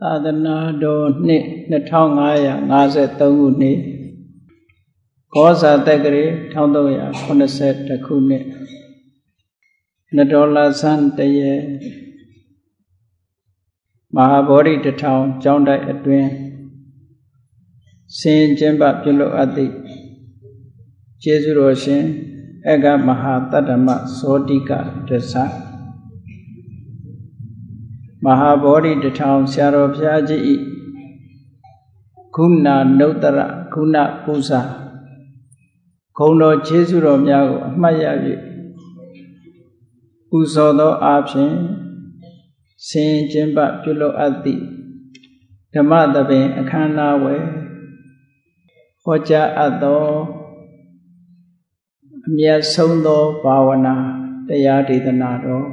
သာသနာတော်နှစ်2553ခုနှစ်ကောဇာတက္ကရာ1380ခုနှစ်နတော်လာဆန်းတရေမဟာဗောဓိတထောင်ကျောင်းတိုက်အတွင်းဆင်ကျင်းပပြုလုပ်အပ်သည့်ကျေးဇူးတော်ရှင်အဂမဟာတတ္တမဇောတိကဒသမဟာဗောဓိတထောင်ဆရာတော်ဘုရားကြီး၏ခုဏနုတ္တရခုဏပူဇာဂုဏ်တော်ကျေးဇူးတော်များကိုအမှတ်ရ၍ပူဇော်သောအားဖြင့်ဆင်ကျင်းပပြုလုပ်အပ်သည့်ဓမ္မသဘင်အခမ်းအနားဝယ်ဟောကြားအပ်သောအမြတ်ဆုံးသောဘာဝနာတရားဒေသနာတော်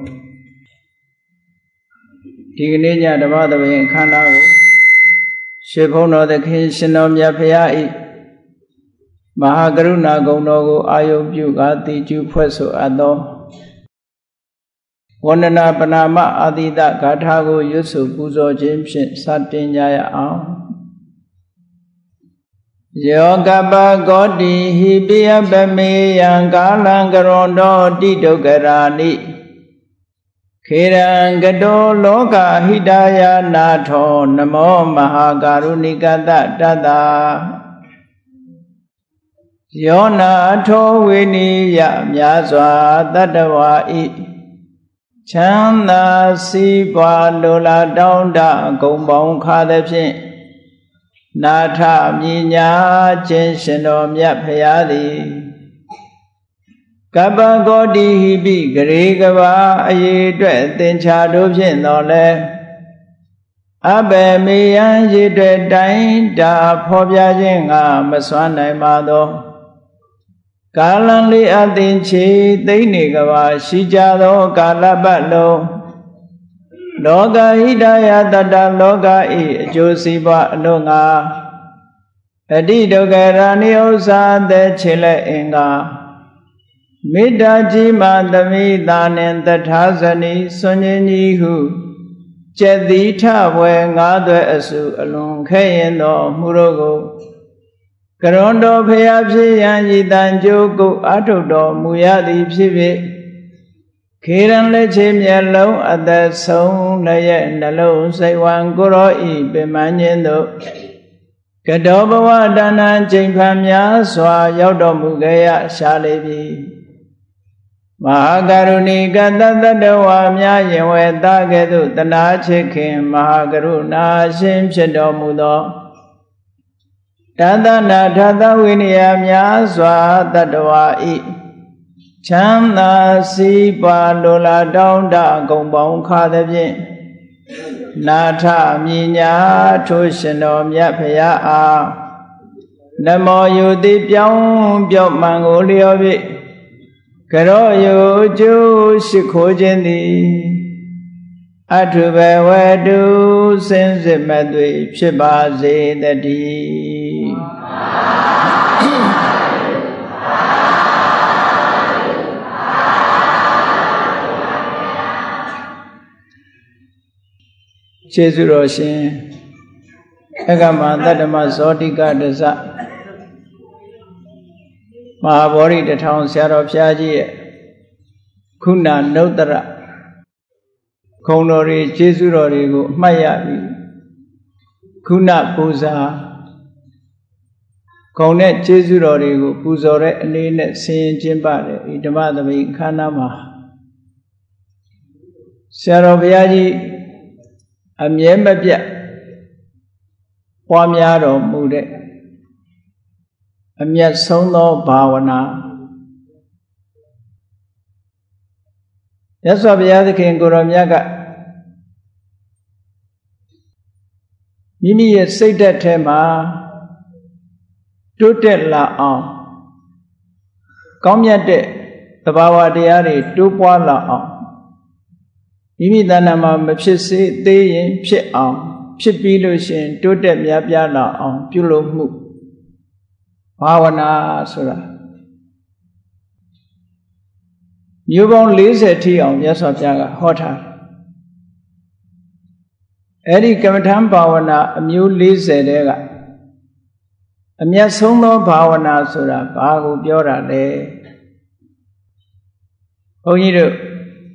ဒီကနေ့ညဓမ္မသဘင်အခမ်းအနားကိုရွှေဘုန်းတော်သခင်ရှင်တော်မြတ်ဖရာ၏မဟာကရုဏာဂုဏ်တော်ကိုအာယုပြုကာတည်ကျူဖွဲ့ဆိုအပ်သောဝန္ဒနာပနာမအာတိတဂါထာကိုရွတ်ဆိုပူဇော်ခြင်းဖြင့်စတင်ကြရအောင်ယောကပကောတိဟိပိယပမေယံကာလံကရွန်တောတိဒုက္ခရာနိခေရံကတောလောကဟိတယနာထောနမောမဟာကာရုဏိကတတတ္တာယောနာထောဝိနိယမြာစွာတတ္တဝါဤချမ်းသာစီးပွားလိုလားတောင်းတဂုံပေါင်းခါသဖြင့်နာထမြညာခြင်းရှင်တော်မြတ်ဖရာသည်ကပ္ပကောတိဟိပိဂရေကဘာအရေးအတွက်သင်္ချာတို့ဖြင့်တော်လဲအဘယ်မေယံရေအတွက်တိုင်းတာဖော်ပြခြင်းကမစွမ်းနိုင်ပါသောကာလံလေးအသင်ချေသိမ့်နေကဘာရှိကြသောကာလပတ်လုံးလောကဟိတယတတ္တလောကဤအကျိုးစီးပွားအလို့ငါအတိဒုက္ခရာနိဥ္စာသက်ချေလက်အင်္ဂါမေတ္တာကြီးမှသမိသာနှင့်တထာဇနီစွန်ញကြီးဟုကျက်တိထဝဲငါးသွဲအစုအလွန်ခဲရင်တော်မူတို့ကိုကရွန်တော်ဖရာဖြစ်ရန်ဤတန်ကြိုးကိုအာထုတ်တော်မူရသည်ဖြစ်ဖြစ်ခေရန်လက်ချေမျက်လုံးအသက်ဆုံးလည်းရဲ့နှလုံးစိတ်ဝံကိုရောဤပင်မခြင်းတို့ကတောဘဝဒါနံချိန်ဖန်များစွာရောက်တော်မူခဲ့ရရှာလေပြီမဟာကရုဏီကတတ္တဝါများယင်ဝဲသားကဲ့သို့တနာချစ်ခင်မဟာကရုဏာရှင်ဖြစ်တော်မူသောတသနာထသဝိနည်းများစွာတတ္တဝါဤချမ်းသာစီးပွားလိုလားတောင်းတဂုံပေါင်းခါသဖြင့်နာထမြညာထိုးရှင်တော်မြတ်ဖရာအားနမောယုတိပြောင်းပြော့မှန်ကိုလျော်ဖြင့်ကရောယုကျိုးရှိခိုးခြင်းသည်အထုဘဝတုစင်စစ်မသွေဖြစ်ပါစေတည်းကျေးဇူးတော်ရှင်အဂမတတ္တမဇောတိကဒသမဟာဗောဓိတထောင်ဆရာတော်ဘုရားကြီးရဲ့ခုဏနုတ္တရဂုဏ်တော်တွေကျေးဇူးတော်တွေကိုအမှတ်ရပြီးခုဏပူဇာဂုဏ်နဲ့ကျေးဇူးတော်တွေကိုပူဇော်တဲ့အနေနဲ့ဆင်ကျင်းပတဲ့ဒီဓမ္မသဘင်ခန္ဓာမှာဆရာတော်ဘုရားကြီးအမြဲမပြတ်ပွားများတော်မူတဲ့အမြတ်ဆုံးသောဘာဝနာမြတ်စွာဘုရားသခင်ကိုယ်တော်မြတ်ကမိမိရဲ့စိတ်ဓာတ်ထဲမှာတိုးတက်လာအောင်ကောင်းမြတ်တဲ့သဘာဝတရားတွေတိုးပွားလာအောင်မိမိတဏ္ဍာမှာမဖြစ်စေသေးရင်ဖြစ်အောင်ဖြစ်ပြီးလို့ရှိရင်တိုးတက်များပြားလာအောင်ပြုလုပ်မှုဘာဝနာဆိုတာမျိုးပေါင်း40ထိအောင်မြတ်စွာဘုရားကဟောထား Eri Kamatam Bhavana, a new Lizedega. A mere Sumo Bhavana Sura, Bahu Biora de Oyiru.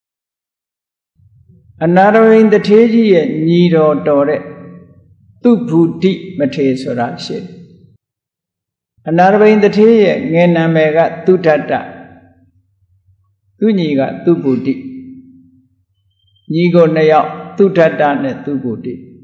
Another in the Teji, Nido Dore, Tuputi Mate Sura shit. Another in the Teji, Nena Mega, Tutata, Tuniga, Tuputi. Nigo Naya, Tutata, ne Tuputi.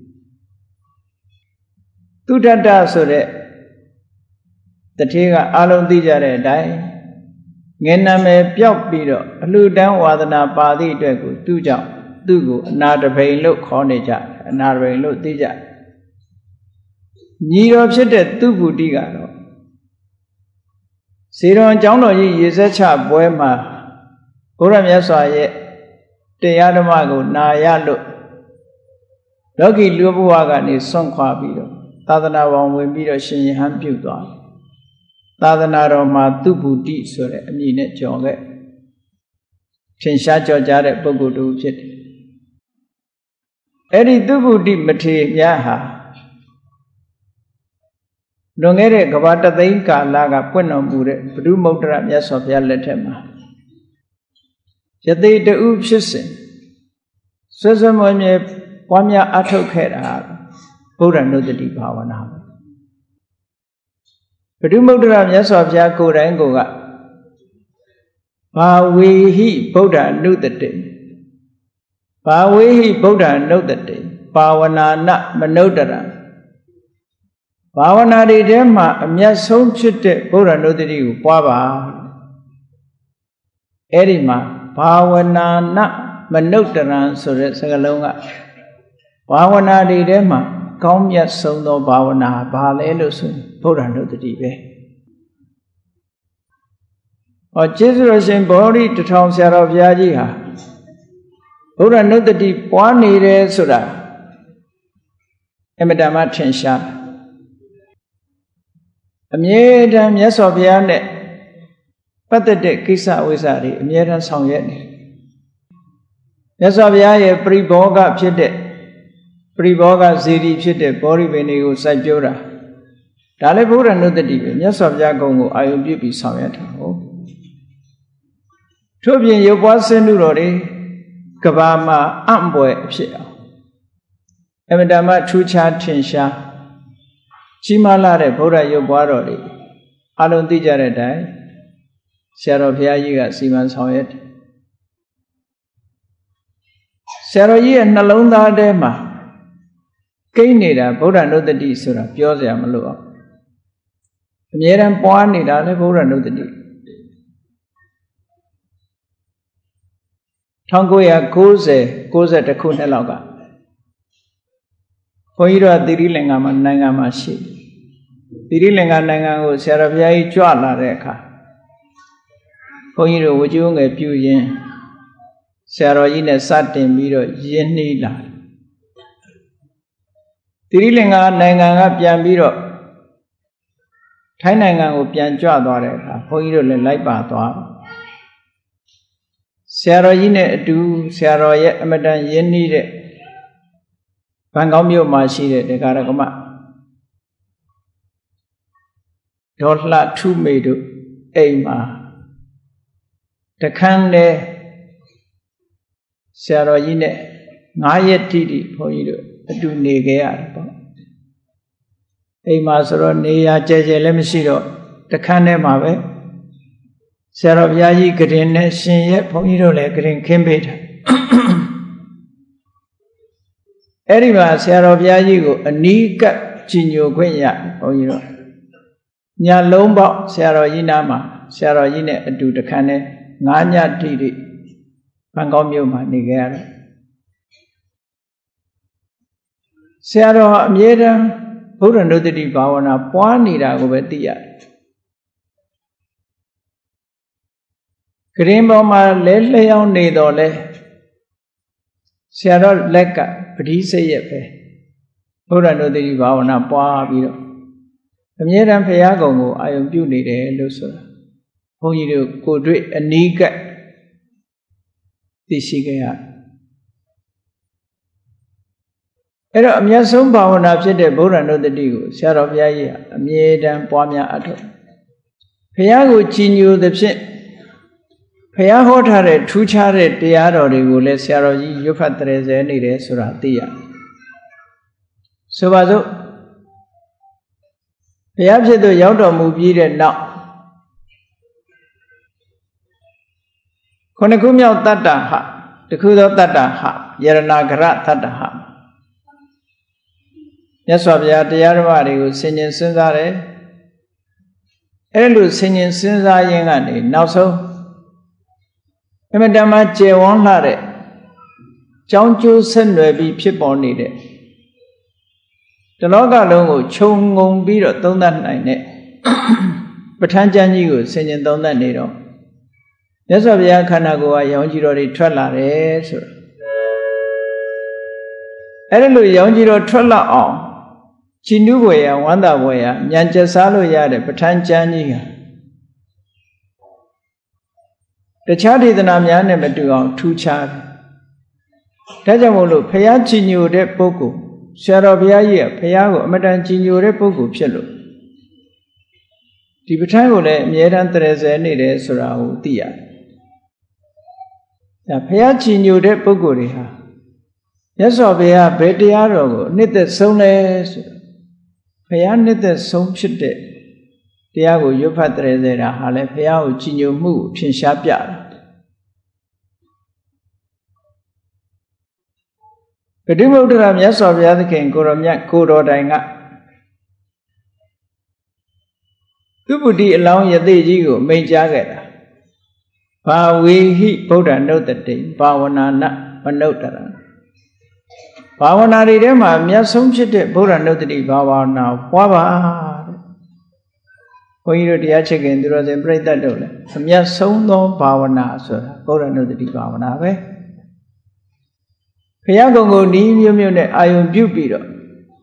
Tutata Sure. The Tiga Alo Dijare die. Gename Piop Bido, Ludan Wadana Padi Degu, Tuja, Dugu, another pain look Hornija, another pain look Dija. Niro Chete Tubu Digano. Siron Jono is a chap, Boema, Uram Yasaye, Teyadamago, Nayalu. Loki Lubuagan is Son Quabido, Tadana one will be a Shin Hampuda. Tadanaro ma Tubuti Sore, a minute jonge. Chinshacho Jare Bogudu Chit. Eri Tubuti Mati Yaha. Longere Gavata the Inca Laga Puno Mure, Pru Motra Yasofia Letema. Yate the Upshisin. Susamone Pamia Atokera, Buddha no the deep Havana. Padumodra Yasofia Korangoga. Pawihi Buddha knew the day. Pawihi Buddha know the day. Pawana na Manodara. Pawana de Dema, a mere soul chit, Buddha know the day, Pava. Erima, Pawana na Manodara, so that's a longa. Pawana de Dema, come yet so no Pawana, Balelusun. Buddha know the deep. Or Jesus in body to town set of Yajiha. Buddha know the deep one needed Sura. Emadama Chensha. A mere damn yes of Yane. But the deck Kisa Wizari, a mere and song yet. Yes of Yaye, pre boga pite. Pre boga ziri pite, body venue, Sajura. Dale Buddha know the deep, yes of Yagongo, I will be some yet. Tobian, you was in Nurori, Kabama, Amboy, Emadama, Chucha, Chinsha, Chimala, Buddha, you borrowed. Alon Dijare die. Sarah Piayiga, Simans Hoyet. Sarah Ye and Nalonda Dema. Kainida, Buddha know the D Sura, Piosia Malua. Mieran Poani, Dale Buddha know the D. Tongoya goes at a Kunelaga. Poira Dirilingama Nangama she. Dirilinga Nango, Sarah Piai Juala Reka. Poiro would you a few yen. Sarah in a satin mirror, Yenila. Dirilinga Nanga Piambiro. Tainanga Pianjua Dore, Poiro Laiba. Sarah in a do, Sarah yet Amadan Yenide. Pangomio Mashi, the Garagoma. Dotla 2 made Ema. The Kande Sarah in a Nayetidi, Poiro, do Negea. Emasoro Nea Jeje Lemsiro, the Kane Mave, Sarah Yayi Green, Shin yet Pomiro Green Kimbit. Erima Sarah Yayigo, a Nika Chinyo Quenya, Pomiro. Nya Lomba, Sarah Yinama, Sarah Yine, do the Kane, Nanya Tidi, Pangomio Niger. Sarah Mieda. Buddha know the deep Bhavana, Puanida over the Grimboma lay on Nedole Sarah Leka, but he say ye. Buddha know the deep Bhavana, Puabio. The Mieran Payago, I am beauty there, Lusa. Who you go do a nigga. The Shigaya. အဲ့တော့အမြတ်ဆုံးဘာဝနာဖြစ်တဲ့ဗုဒ္ဓနုတ္တိကိုဆရာတော်ဘုရားကြီးအမြဲတမ်းပွားများအထောက်ဘုရားကိုကြည်ညိုသဖြင့်ဘုရားဟောထားတဲ့ထူးခြားတဲ့တရားတော်တွေကိုလည်းဆရာတော်ကြီးရွတ်ဖတ်တရေဆဲနေတယ်ဆိုတာသိရတယ်ဆိုပါစို့ဘုရားဖြစ်သူရောက်တော်မူပြီးတဲ့နောက်ခုနှစ်ခုမြောက်တတ္တဟတခုသောတတ္တဟယရဏဂရတတ္တဟမြတ်စွာဘုရားတရားဓမ္မတွေကိုဆင်ခြင်စဉ်းစားတယ်အဲ့လိုဆင်ခြင်စဉ်းစားရင်းကနေနောက်ဆုံးအမတမကျေဝန်းလှတဲ့ကြောင်းကျိုးဆက်နွယ်ပြီးဖြစ်ပေါ်နေတဲ့တလောကလုံးကိုခြုံငုံပြီးတော့သုံးသပ်နိုင်တဲ့ပဋ္ဌာန်းကျမ်းကြီးကိုဆင်ခြင်သုံးသပ်နေတော့မြတ်စွာဘုရားခန္ဓာကိုယ်ကရောင်ကြီးတော်တွေထွက်လာတယ်ဆိုတော့အဲ့လိုရောင်ကြီးတော်ထွက်လာအောင်ကြည်နူးဖွယ်ရဝမ်းသာဖွယ်ရဉာဏ်ကျက်စားလို့ရတဲ့ပဋ္ဌာန်းကျမ်းကြီးဟာတခြားဒေသနာများနဲ့မတူအောင်ထူးခြားတယ်ဒါကြောင့်မို့လို့ဘုရားကြည်ညိုတဲ့ပုဂ္ဂိုလ်ဆရာတော်ဘုရားကြီးကဘုရားကိုအမတန်ကြည်ညိုတဲ့ပုဂ္ဂိုလ်ဖြစ်လို့ဒီပဋ္ဌာန်းကိုလည်းအမြဲတမ်းတရေဆဲနေတယ်ဆိုတာကိုသိရတယ်ဒါဘုရားကြည်ညိုတဲ့ပုဂ္ဂိုလ်တွေဟာမြတ်စွာဘုရားဘယ်တရားတော်ကိုအနှစ်သက်ဆုံးလဲဆိုဘုရားနှစ်သက်ဆုံးဖြစ်တဲ့တရားကိုရွတ်ဖတ်တရေစေတာဟာလည်းဘုရားကိုကြည်ညိုမှုကိုထင်ရှားပြတာဂတိဗုဒ္ဓရာမြတ်စွာဘုရားသခင်ကိုရောမြတ်ကိုတော်တိုင်ကသူပုတိအလောင်းယသိကြီးကိုမိန့်ကြားခဲ့တာဘာဝေဟိဗုဒ္ဓနုတ္တိဘာဝနာနမနုဿရဘာဝနာတွေထဲမှာအမြတ်ဆုံးဖြစ်တဲ့ဗုဒ္ဓနုတ္တိဘာဝနာပွားပါတဲ့ဘုန်းကြီးတို့တရားချစ်ခင်သူတော်စင်ပြိဿတ်တို့လည်းအမြတ်ဆုံးသောဘာဝနာဆိုတာဗုဒ္ဓနုတ္တိဘာဝနာပဲဘုရားကုံကိုဤမျိုးမျိုးနဲ့အာယုံပြုပြီးတော့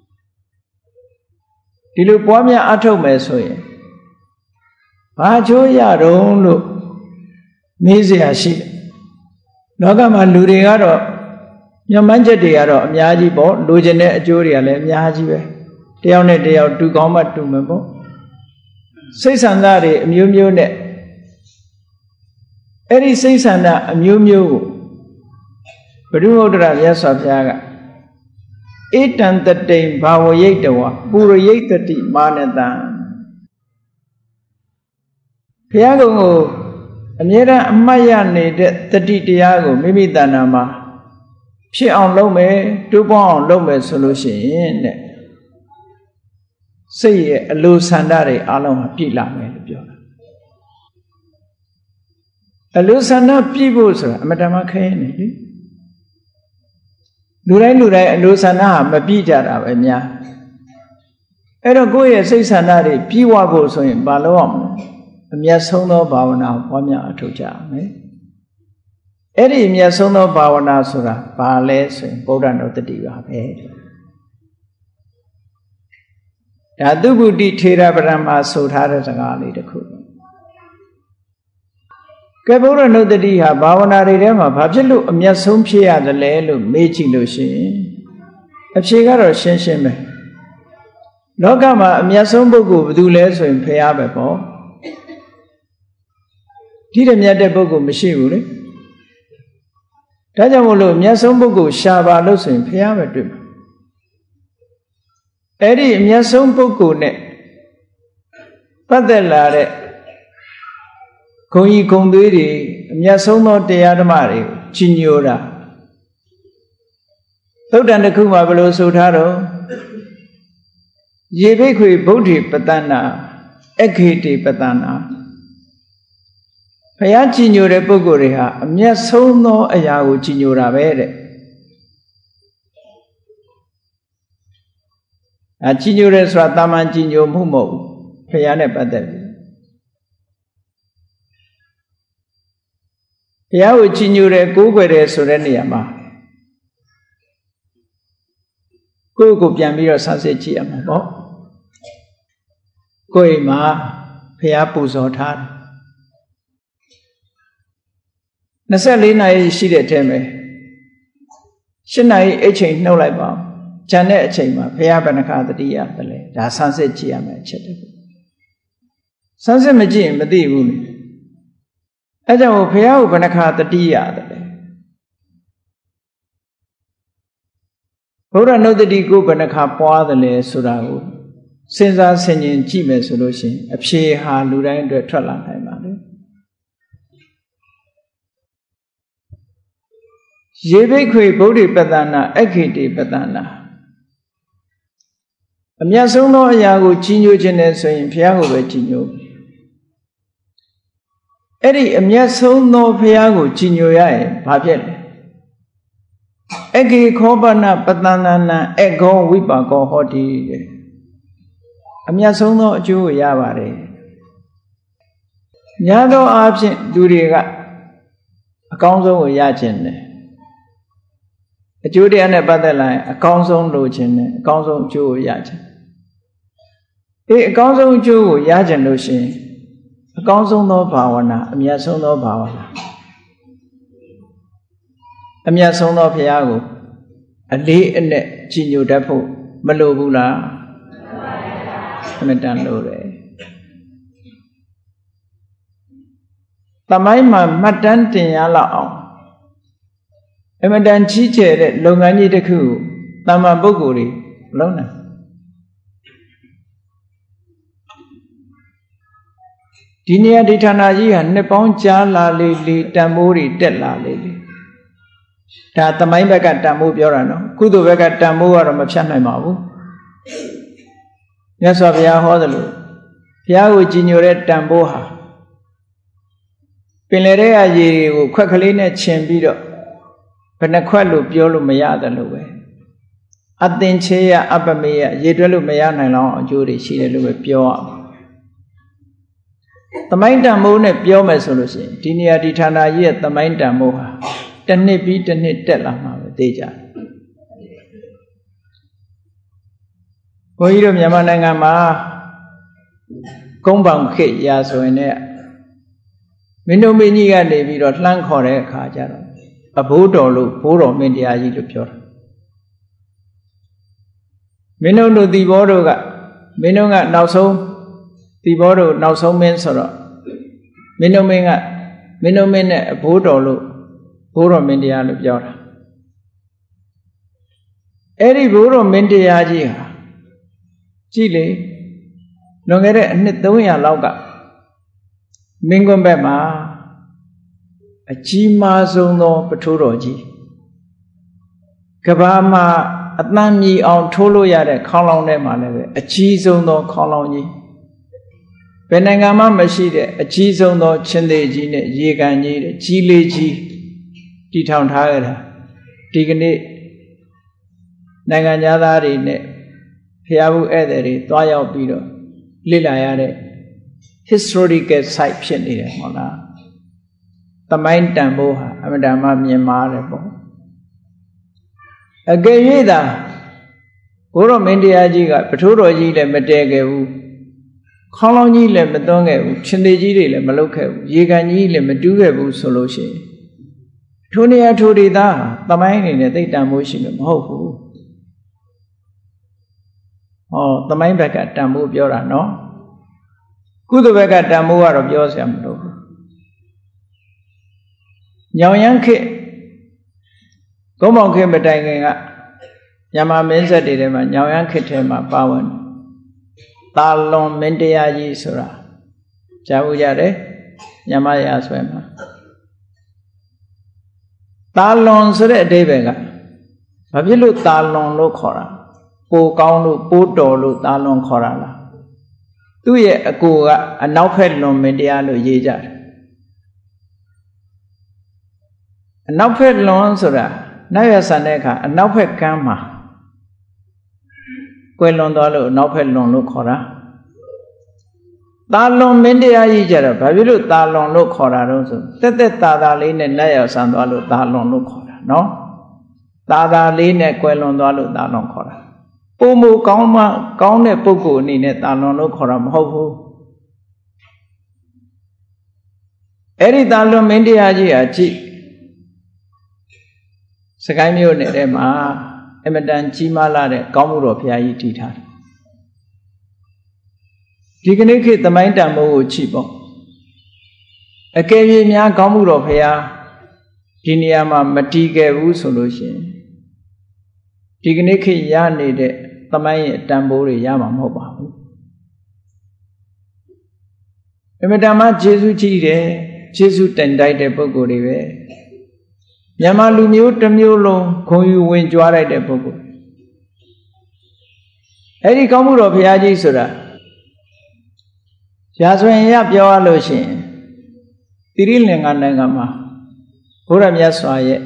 ဒီလိုပွားများအထုတ်မယ်ဆိုရင်ဘာချိုးရတော့လို့မေးเสียရှိတယ်လောကမှာလူတွေကတော့ညမှန်းချက်တွေကတော့အများကြီးပေါ့လိုချင်တဲ့အကျိုးတွေကလည်းအများကြီးပဲတယောက်နဲ့တယောက်တူကောင်းမှတူမယ်ပေါ့စိတ်ဆန္ဒတွေအမျိုးမျိုးနဲ့အဲ့ဒီစိတ်ဆန္ဒအမျိုးမျိုးကိုဘုရုဒ္ဓရာမြတ်စွာဘုရားကဧတံတတိံဘာဝရိတ်တဝပုရရိတ်တတိမာနတံဘုရားကုံကိုအမြဲတမ်းအမှတ်ရနေတဲ့တတိတရားကိုမိမိတဏ္ဍာမှာဖြစ်အောင်လုပ်မယ်တိုးပေါင်းအောင်လုပ်မယ်ဆိုလို့ရှိရင်တဲ့စိတ်ရဲ့အလိုဆန္ဒတွေအလုံးဟာပြည့်လာမယ်လို့ပြောတာအလိုဆန္ဒပြည့်ဖို့ဆိုတာအမတန်မှခဲနေလေလူတိုင်းအလိုဆန္ဒဟာမပြည့်ကြတာပဲများအဲ့တော့ကိုယ့်ရဲ့စိတ်ဆန္ဒတွေပြည့်ဝဖို့ဆိုရင်ဘာလုပ်အောင်လဲအမြတ်ဆုံးသောဘာဝနာကိုပွားများအထောက်ကြမယ်အဲ့ဒီအမြတ်ဆုံးသောဘာဝနာဆိုတာဘာလဲဆိုရင်ဗုဒ္ဓနုတ္တိပါပဲဒါသုဘုတိထေရပရမဆိုထားတဲ့စကားလေးတစ်ခုကဲဗုဒ္ဓနုတ္တိဟာဘာဝနာတွေထဲမှာဘာဖြစ်လို့အမြတ်ဆုံးဖြစ်ရတယ်လဲလို့မေးကြည့်လို့ရှိရင်အဖြေကတော့ရှင်းရှင်းပဲလောကမှာအမြတ်ဆုံးပုဂ္ဂိုလ်ဘယ်သူလဲဆိုရင်ဘုရားပဲပေါ့ဒီတမြတ်တဲ့ပုဂ္ဂိုလ်မရှိဘူးလေဒါကြောင့်မို့လို့အမြတ်ဆုံးပုဂ္ဂိုလ်ရှာပါလို့ဆိုရင်ဘုရားပဲတွေ့မှာအဲ့ဒီအမြတ်ဆုံးပုဂ္ဂိုလ်နဲ့ပတ်သက်လာတဲ့ဂုဏ်ကြီးဂုဏ်သွေးတွေအမြတ်ဆုံးသောတရားဓမ္မတွေကိုကြီးညိုတာသုတ်တန်တစ်ခုမှာဘယ်လိုဆိုထားတော့ယေဘိခွေဗုဒ္ဓေပတနာအခေတိပတနာဘုရားကြီးညိုတဲ့ပုဂ္ဂိုလ်တွေဟာအမျက်ဆုံးသောအရာကိုကြီးညိုတာပဲတဲ့ကြီးညိုတယ်ဆိုတာတာမန်ကြီးညိုမှုမဟုတ်ဘူးဘုရားနဲ့ပတ်သက်ပြီးဘုရားကိုကြီးညိုတယ်ကိုးကွယ်တယ်ဆိုတဲ့နေရာမှာကိုယ့်ကိုပြန်ပြီးတော့ဆန်းစစ်ကြည့်ရမှာပေါ့ကိုယ်မှာဘုရားပူဇော်ထားတယ်24နာရီရှိတဲ့အထဲမှာ7နာရီအိတ်ချိန်နှုတ်လိုက်ပါကျန်တဲ့အချိန်မှာဘုရားဘယ်နှခါတတိယတယ်လဲဒါဆန်းစစ်ကြည့်ရမယ်အချက်တည်းဆန်းစစ်မကြည့်ရင်မသိဘူးလေအဲကြောင့်ဘုရားကိုဘယ်နှခါတတိယတယ်လဲဘုရားနုဒတိကိုဘယ်နှခါပွားတယ်လဲဆိုတာကိုစဉ်းစားဆင်ခြင်ကြည့်မယ်ဆိုလို့ရှိရင်အဖြေဟာလူတိုင်းအတွက်ထွက်လာနိုင်ပါလေရေဘိက္ခွေဗုဒ္ဓပတ္တနာအခိတိပတ္တနာအမြတ်ဆုံးသောအရာကိုကြီးညိုခြင်းနဲ့ဆိုရင်ဘုရားကိုပဲကြီးညိုအဲ့ဒီအမြတ်ဆုံးသောဘုရားကိုကြီးညိုရရင်ဘာဖြစ်လဲအခေခောပနပတ္တနာနအခောဝိပါကောဟောတိတဲ့အမြတ်ဆုံးသောအကျိုးကိုရပါတယ်ညာသောအားဖြင့်လူတွေကအကောင်းဆုံးကိုရခြင်းတယ်အကျိုးတရားနဲ့ပတ်သက်လာရင်အကောင်းဆုံးလိုခြင်းနဲ့အကောင်းဆုံးအကျိုးကိုရခြင်းအကောင်းဆုံးအကျိုးကိုရခြင်းလို့ရှိရင်အကောင်းဆုံးသောဘာဝနာအမြတ်ဆုံးသောဘာဝနာအမြတ်ဆုံးသောဘုရားကိုအလေးအနက်ကြည်ညိုတတ်ဖို့မလိုဘူးလားအမှန်တန်လို့တယ်သမိုင်းမှာမှတ်တမ်းတင်ရလောက်အောင်အမှန်တန်ကြီးကျယ်တဲ့လုပ်ငန်းကြီးတစ်ခုကိုတမ္မာပုဂ္ဂိုလ်တွေလုံးနိုင်ဒီနေရာဒီဌာနကြီးဟာနှစ်ပေါင်းကြာလာလေလေတန်ဖိုးတွေတက်လာလေလေဒါသမိုင်းဘက်ကတန်ဖိုးပြောတာနော်ကုသိုလ်ဘက်ကတန်ဖိုးကတော့မဖြတ်နိုင်ပါဘူးမြတ်စွာဘုရားဟောသလိုဘုရားကိုကြည်ညိုတဲ့တန်ဖိုးဟာပင်လယ်ထဲကရေတွေကိုခွက်ကလေးနဲ့ခြင်ပြီးတော့ဘယ်နှခွက်လို့ပြောလို့မရတယ်လို့ပဲအသင်္ချေယအပမေယရေတွက်လို့မရနိုင်လောက်အကျိုးတွေရှိတယ်လို့ပဲပြောရအောင်သမိုင်းတန်မိုးနဲ့ပြောမယ်ဆိုလို့ရှိရင်ဒီနေရာဒီဌာနကြီးရဲ့သမိုင်းတန်မိုးဟာတစ်နှစ်ပြီးတစ်နှစ်တက်လာမှာပဲသိကြတယ်ဘုန်းကြီးတို့မြန်မာနိုင်ငံမှာကုန်းပေါင်ခေတ်ရာဆိုရင်လည်းမင်းတို့မင်းကြီးကနေပြီးတော့လှမ်းခေါ်တဲ့အခါကျတော့အဘိုးတော်လို့ဘိုးတော်မင်းတရားကြီးလို့ပြောတာမင်းတို့ဒီဘောတို့ကမင်းတို့ကနောက်ဆုံးဒီဘောတို့နောက်ဆုံးမင်းဆိုတော့မင်းတို့မင်းနဲ့အဘိုးတော်လို့ဘိုးတော်မင်းတရားလို့ပြောတာအဲ့ဒီဘိုးတော်မင်းတရားကြီးဟာကြည့်လေလွန်ခဲ့တဲ့အနှစ်300လောက်ကမင်းကွန်းဘက်မှာအကြီးမားဆုံးသောပထိုးတော်ကြီးကဘာမှာအတန်မြည်အောင်ထိုးလို့ရတဲ့ခေါင်းလောင်းထဲမှာလည်းပဲအကြီးဆုံးသောခေါင်းလောင်းကြီးဘယ်နိုင်ငံမှမရှိတဲ့အကြီးဆုံးသောချင်းသေးကြီးနဲ့ရေကန်ကြီးတဲ့ကြီးလေးကြီးတည်ထောင်ထားကြတာဒီကနေ့နိုင်ငံသားတွေနဲ့ဖျားဘူးဧည့်သည်တွေတွားရောက်ပြီးတော့လေ့လာရတဲ့ historical site ဖြစ်နေတယ်ဟုတ်လားသမိုင်းတန်ဖိုးဟာအမှန်တမ်းမြင်မာတယ်ပေါ့အကယ်၍သာဘုရောမင်းတရားကြီးကပထိုးတော်ကြီးလည်းမတည်ခဲ့ဘူးခေါင်းလောင်းကြီးလည်းမသွန်းခဲ့ဘူးရှင်သေးကြီးတွေလည်းမလုပ်ခဲ့ဘူးရေကန်ကြီးလည်းမတူးခဲ့ဘူးဆိုလို့ရှိရင်ထိုနေရာထိုဒေသဟာသမိုင်းအနေနဲ့သိတန်ဖိုးရှိမှာမဟုတ်ဘူးသမိုင်းဘက်ကတန်ဖိုးပြောတာနော်ကုသိုလ်ဘက်ကတန်ဖိုးကတော့ပြောစရာမလိုဘူးညောင်ရမ်းခေတ်ကုန်းပေါင်ခေတ်မတိုင်ခင်ကမြန်မာမင်းဆက်တွေထဲမှာညောင်ရမ်းခေတ်ထဲမှာပါဝင်တာလွန်မင်းတရားကြီးဆိုတာကြားဘူးကြတယ်မြန်မာရာဆွဲမှာတာလွန်ဆိုတဲ့အဓိပ္ပာယ်ကဘာဖြစ်လို့တာလွန်လို့ခေါ်တာပိုကောင်းလို့ပိုးတော်လို့တာလွန်ခေါ်တာလားသူ့ရဲ့အကိုကအနောက်ဖက်လွန်မင်းတရားလို့ရေးကြတယ်အနောက်ဖက်လွန်ဆိုတာနောက်ရဆန်တဲ့အခါအနောက်ဖက်ကမ်းမှာကွယ်လွန်သွားလို့အနောက်ဖက်လွန်လို့ခေါ်တာတာလွန်မင်းတရားကြီးကြတော့ဘာဖြစ်လို့တာလွန်လို့ခေါ်တာတော့ဆိုတက်တက်တာတာလေးနဲ့လက်ရဆန်သွားလို့တာလွန်လို့ခေါ်တာနော်တာတာလေးနဲ့ကွယ်လွန်သွားလို့တာလွန်ခေါ်တာပုံမကောင်းတဲ့ပုဂ္ဂိုလ်အနေနဲ့တာလွန်လို့ခေါ်တာမဟုတ်ဘူးအဲ့ဒီတာလွန်မင်းတရားကြီးဟာကြည့်စကိုင်းမြို့နယ်ထဲမှာအမတန်ကြီးမားလာတဲ့ကောင်းမှုတော်ဘုရားကြီးတည်ထားတယ်ဒီကနေ့ခေတ်သမိုင်းတန်ဖိုးကိုကြည့်ပေါ့အကယ်၍များကောင်းမှုတော်ဘုရားဒီနေရာမှာမတည်ခဲ့ဘူးဆိုလို့ရှိရင်ဒီကနေ့ခေတ်ရနေတဲ့သမိုင်းရဲ့တန်ဖိုးတွေရမှာမဟုတ်ပါဘူးအမတန်မှကျေးဇူးကြီးတယ်ကျေးဇူးတင်တိုက်တဲ့ပုဂ္ဂိုလ်တွေပဲမြန်မာလူမျိုးတစ်မျိုးလုံးဂုဏ်ယူဝင်ကြွားလိုက်တဲ့ပုဂ္ဂိုလ်အဲ့ဒီကောင်းမှုတော်ဘုရားကြီးဆိုတာရာဇဝင်ရပြောရလို့ရှိရင်သီရိလင်္ကာနိုင်ငံမှာဘုရားမြတ်စွာရဲ့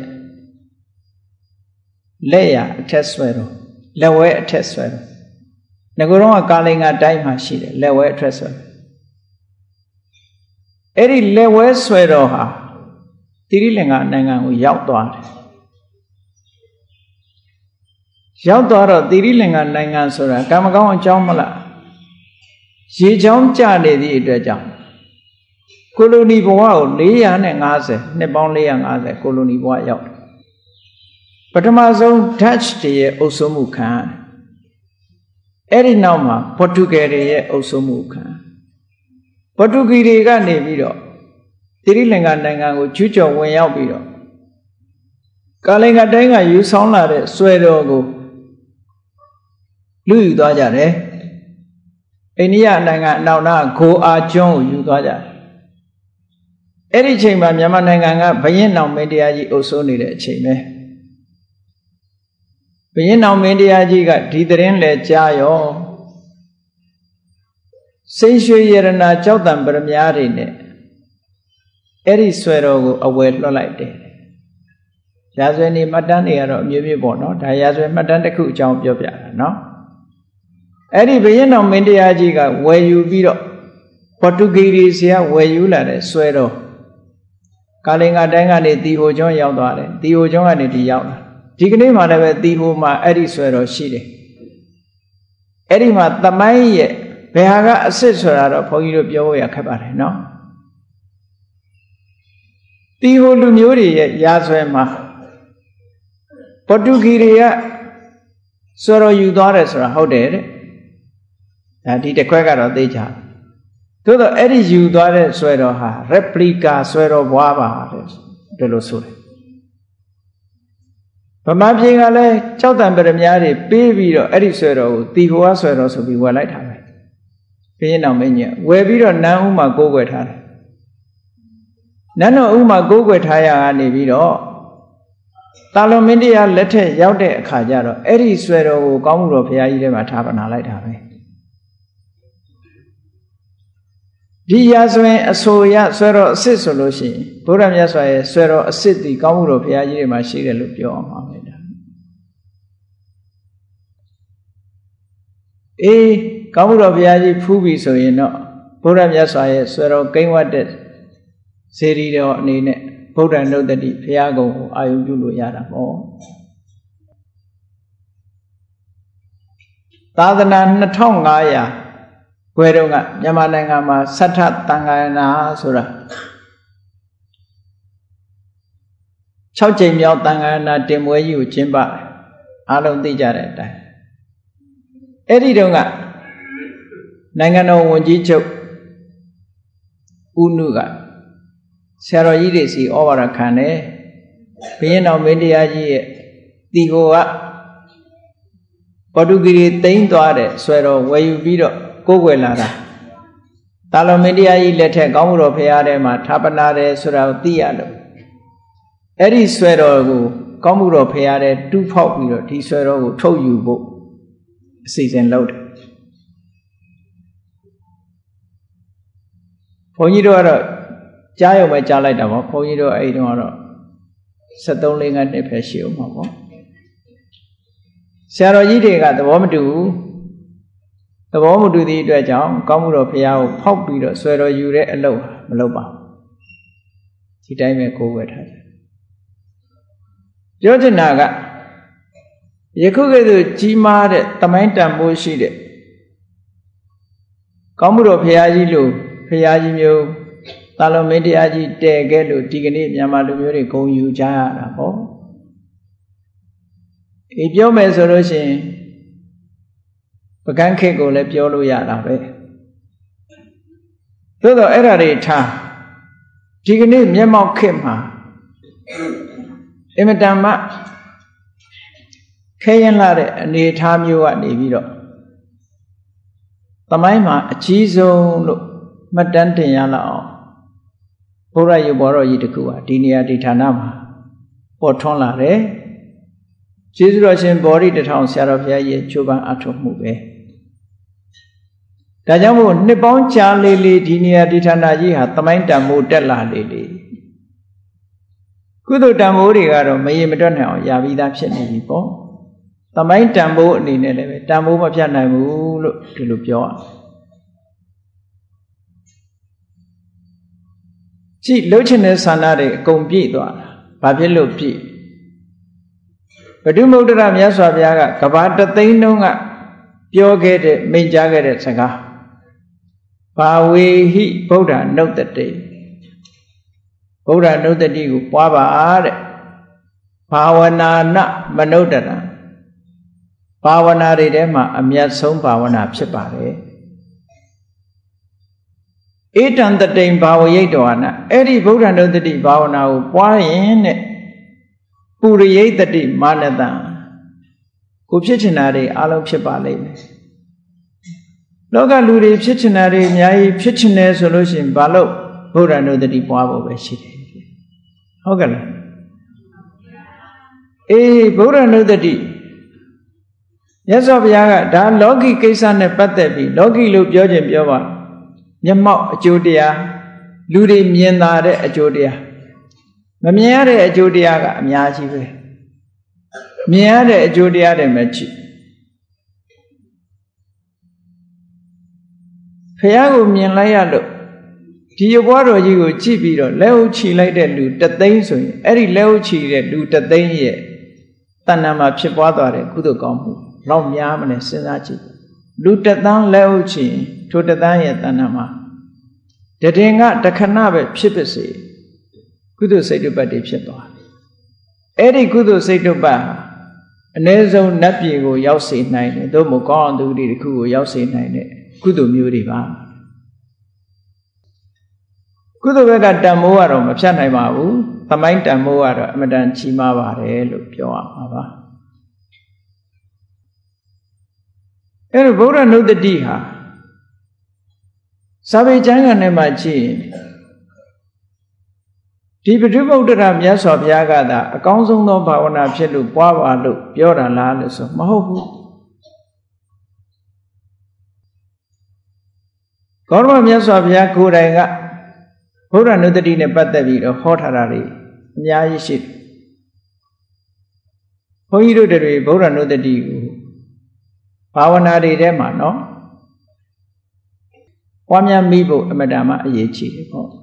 လက်ရအထက်ဆွဲတော်လက်ဝဲအထက်ဆွဲတော်ငကိုယ်တော့ကာလင်္ကာတိုင်းမှာရှိတယ်လက်ဝဲအထက်ဆွဲအဲ့ဒီလက်ဝဲဆွဲတော်ဟာသီရိလင်္ကာနိုင်ငံကိုရောက်သွားတယ်ရောက်သွားတော့သီရိလင်္ကာနိုင်ငံဆိုတာကံမကောင်းအကြောင်းမလားရေချောင်းကျနေသည့်အတွက်ကြောင့်ကိုလိုနီဘဝကို450နှစ်ပေါင်း450ကိုလိုနီဘဝရောက်တယ်ပထမဆုံး Dutch တွေရဲ့အုပ်စိုးမှုခံအဲ့ဒီနောက်မှာပေါ်တူဂီတွေရဲ့အုပ်စိုးမှုခံပေါ်တူဂီတွေကနေပြီးတော့သီရိလင်္ကာနိုင်ငံကိုကျူးကျော်ဝင်ရောက်ပြီးတော့ကာလင်္ကာတိုင်းကယူဆောင်လာတဲ့ဆွဲတော်ကိုလူယူသွားကြတယ်အိန္ဒိယနိုင်ငံအနောက်နားဂိုအာကျွန်းကိုယူသွားကြတယ်အဲ့ဒီချိန်မှာမြန်မာနိုင်ငံကဘုရင်နောင်မင်းတရားကြီးအုပ်စိုးနေတဲ့အချိန်ပဲဘုရင်နောင်မင်းတရားကြီးကဒီသတင်းလဲကြားရောစိန်ရွှေရတနာကြောက်တံပရမများတွေနဲ့အဲ့ဒီဆွဲတော်ကိုအဝယ်လွှတ်လိုက်တယ်ရာဇဝင်နေမှတ်တမ်းတွေကတော့အမျိုးမျိုးပေါ့နော်ဒါရာဇဝင်မှတ်တမ်းတစ်ခုအကြောင်းပြောပြတာနော်အဲ့ဒီဘုရင်တော်မင်းတရားကြီးကဝယ်ယူပြီးတော့ပေါ်တူဂီတွေဆီကဝယ်ယူလာတဲ့ဆွဲတော်ကာလင်္ကာတိုင်းကနေတီဟိုကျွန်းရောက်သွားတယ်တီဟိုကျွန်းကနေဒီရောက်လာဒီကနေ့မှလည်းပဲတီဟိုမှာအဲ့ဒီဆွဲတော်ရှိတယ်အဲ့ဒီမှာသမိုင်းရဲ့ဘယ်ဟာကအစ်စ်ဆိုတာတော့ဘုန်းကြီးတို့ပြောဖို့ရခက်ပါတယ်နော်တီဟိုလူမျိုးတွေရဲ့ရာဇဝင်မှာပေါ်တူဂီတွေကဆွဲတော်ယူသွားတယ်ဆိုတာဟုတ်တယ်တဲ့ဒါဒီတစ်ခွက်ကတော့သိကြသို့တော့အဲ့ဒီယူသွားတဲ့ဆွဲတော်ဟာ replica ဆွဲတော်ဘွားပါတဲ့ဒီလိုဆိုတယ်ဗမာပြည်ကလည်းကြောက်တံပရမများတွေပေးပြီးတော့အဲ့ဒီဆွဲတော်ကိုတီဟိုကဆွဲတော်ဆိုပြီးဝယ်လိုက်တာပဲဘုရင်တော်မင်းကြီးဝယ်ပြီးတော့နန်းဦးမှာကိုးကွယ်ထားတယ်နန်းတော်ဦးမှာကိုးကွယ်ထားရကနေပြီးတော့တာလွန်မင်းတရားလက်ထက်ရောက်တဲ့အခါကျတော့အဲ့ဒီဆွဲတော်ကိုကောင်းမှုတော်ဘုရားကြီးထဲမှာထားပနာလိုက်တာပဲဒီရာဇဝင်အဆိုရဆွဲတော်အစ်စ်ဆိုလို့ရှိရင်ဘုရားမြတ်စွာရဲ့ဆွဲတော်အစ်စ်ဒီကောင်းမှုတော်ဘုရားကြီးတွေမှာရှိတယ်လို့ပြောအောင်ပါမယ်ဒါအေးကောင်းမှုတော်ဘုရားကြီးဖူးပြီဆိုရင်တော့ဘုရားမြတ်စွာရဲ့ဆွဲတော်ကိန်းဝတ်တဲ့စေရီတော်အနေနဲ့ဗုဒ္ဓနုတ္တိဘုရားကုံကိုအာယုပြုလို့ရတာပေါ့သာသနာ2500ဘွယ်တော့ကမြန်မာနိုင်ငံမှာသတ္ထသံဃာနာဆိုတာ6ကြိမ်မြောက်သံဃာနာတင်ပွဲကြီးကိုကျင်းပတယ်အားလုံးသိကြတဲ့အတိုင်းအဲ့ဒီတုန်းကနိုင်ငံတော်ဝန်ကြီးချုပ်ဦးနုကဆရာတော်ကြီးတွေစီဩဝါဒခံတယ်ဘုရင်တော်မင်းတရားကြီးရဲ့တီဟိုကပေါ်တူဂီတွေတိမ့်သွားတဲ့ဆွဲတော်ဝယ်ယူပြီးတော့ကိုးကွယ်လာတာတာလွန်မင်းတရားကြီးလက်ထက်ကောင်းမှုတော်ဖရာထဲမှာဌာပနာတယ်ဆိုတာကိုသိရလို့အဲ့ဒီဆွဲတော်ကိုကောင်းမှုတော်ဖရာထဲတူးဖောက်ပြီးတော့ဒီဆွဲတော်ကိုထုတ်ယူဖို့အစီအစဉ်လုပ်တယ်ဘုန်းကြီးတို့ကတော့ကြားရုံပဲကြားလိုက်တာပေါ့ဘုန်းကြီးတို့အဲ့ဒီတော့73 4နှစ်ပဲရှိအောင်ပါပေါ့ဆရာတော်ကြီးတွေကသဘောမတူဘူးသဘောမတူသည့်အတွက်ကြောင့်ကောင်းမှုတော်ဖရာကိုဖောက်ပြီးတော့ဆွဲတော်ယူတဲ့အလုပ်မလုပ်ပါဘူးဒီတိုင်းပဲကိုးဝဲထားတယ်ပြောချင်တာကယခုကဲ့သို့ကြီးမားတဲ့တမိုင်းတန်ဖိုးရှိတဲ့ကောင်းမှုတော်ဖရာကြီးလို့ဖရာကြီးမျိုးတာလွန်မင်းတရားကြီးတည်ခဲ့လို့ဒီကနေ့မြန်မာလူမျိုးတွေဂုဏ်ယူကြရတာပေါ့အေးပြောမယ်ဆိုလို့ရှိရင်ပကန်းခေတ်ကိုလည်းပြောလို့ရတာပဲသို့တော့အဲ့ဒါတွေထားဒီကနေ့မျက်မှောက်ခေတ်မှာအင်မတန်မှခဲရင်လာတဲ့အနေအထားမျိုးကနေပြီးတော့သမိုင်းမှာအကြီးဆုံးလို့မှတ်တမ်းတင်ရလောက်အောင်ဘုရားရုပ်ဘောတော်ကြီးတစ်ခုဟာဒီနေရာဒီဌာနမှာပေါ်ထွန်းလာတယ်ကျေးဇူးတော်ရှင်ဗောဓိတထောင်ဆရာတော်ဘုရားရဲ့ကြိုးပမ်းအထောက်မှုပဲဒါကြောင့်မို့နှစ်ပေါင်းကြာလေလေဒီနေရာဒီဌာနကြီးဟာသမိုင်းတန်ဖိုးတက်လာလေလေကုသိုလ်တန်ဖိုးတွေကတော့မရေမတွက်နိုင်အောင်ရပြီးသားဖြစ်နေပြီပေါ့သမိုင်းတန်ဖိုးအနေနဲ့လည်းပဲတန်ဖိုးမပြတ်နိုင်ဘူးလို့ဒီလိုပြောရကြည့်လှုပ်ချင်တဲ့ဆန္ဒတွေအကုန်ပြည့်သွားတာဘာဖြစ်လို့ပြည့်ဘဒုမုဒ္ဒရာမြတ်စွာဘုရားကကဘာတသိန်းလုံးကပြောခဲ့တဲ့မိန့်ကြားခဲ့တဲ့စကားဘာဝေဟိဗုဒ္ဓနုတ္တတိဗုဒ္ဓနုတ္တတိကိုပွားပါတဲ့ဘာဝနာနမနုဿတံဘာဝနာတွေထဲမှာအမြတ်ဆုံးဘာဝနာဖြစ်ပါတယ်ဧတံတတိံဘာဝရိတ်တော်နာအဲ့ဒီဗုဒ္ဓနုတ္တတိဘာဝနာကိုပွားရင်တဲ့ပုရိယတတိမာနတံကိုဖြစ်ချင်တာတွေအလုံးဖြစ်ပါလိမ့်မယ်လောကလူတွေဖြစ်ချင်တာတွေအများကြီးဖြစ်ချင်တယ်ဆိုလို့ရှိရင်ဘာလို့ဗုဒ္ဓနုတ္တတိပွားဖို့ပဲရှိတယ်ဟုတ်ကဲ့လားအေးဗုဒ္ဓနုတ္တတိမြတ်စွာဘုရားကဒါလောကီကိစ္စနဲ့ပတ်သက်ပြီးလောကီလို့ပြောခြင်းပြောပါမျက်မှောက်အကျိုးတရားလူတွေမြင်သာတဲ့အကျိုးတရားမမြင်ရတဲ့အကျိုးတရားကအများကြီးပဲမြင်ရတဲ့အကျိုးတရားတွေမှကြည့်ဖះကိုမြင်လိုက်ရလို့ဒီရုပ်ဘွားတော်ကြီးကိုကြည့်ပြီးတော့လက်ဟုတ်ချီလိုက်တဲ့လူတသိန်းဆိုရင်အဲ့ဒီလက်ဟုတ်ချီတဲ့လူတသိန်းရဲ့တဏ္ဍာမှာဖြစ်ပွားသွားတဲ့ကုသိုလ်ကောင်းမှုတော့များမလဲစဉ်းစားကြည့်လူတသန်းလက်ဟုတ်ချီထိုတသန်းရဲ့တဏ္ဍာမှာတည်ငါတခဏပဲဖြစ်ပါစေကုသိုလ်စိတ်တုပ္ပတ္တိဖြစ်သွားတယ်အဲ့ဒီကုသိုလ်စိတ်တုပ္ပဟာအ ਨੇ ဆုံးနတ်ပြည်ကိုရောက်စေနိုင်တယ်သို့မဟုတ်ကောင်းအောင်သူတွေတစ်ခုကိုရောက်စေနိုင်တဲ့ကုသိုလ်မျိုးတွေပါကုသိုလ်ဘက်ကတန်မိုးကတော့မဖြတ်နိုင်ပါဘူးသမိုင်းတန်မိုးကတော့အမတန်ကြီးမားပါတယ်လို့ပြောရမှာပါအဲ့ဒီဗုဒ္ဓနုတ္တတိဟာစာပေကျမ်းဂန်ထဲမှာကြည့်ဒီပဋိဗုဒ္ဓရာမြတ်စွာဘုရားကသာအကောင်းဆုံးသောဘာဝနာဖြစ်လို့ပွားပါလို့ပြောတာလားလို့ဆိုမဟုတ်ဘူးဂေါတမမြတ်စွာဘုရားကိုယ်တိုင်ကဗုဒ္ဓနုတ္တတိနဲ့ပတ်သက်ပြီးတော့ဟောထားတာတွေအများကြီးရှိတယ်ဘုန်းကြီးတို့တွေဗုဒ္ဓနုတ္တတိကိုဘာဝနာတွေထဲမှာနော်ပွားများမိဖို့အမတန်မှအရေးကြီးတယ်ပေါ့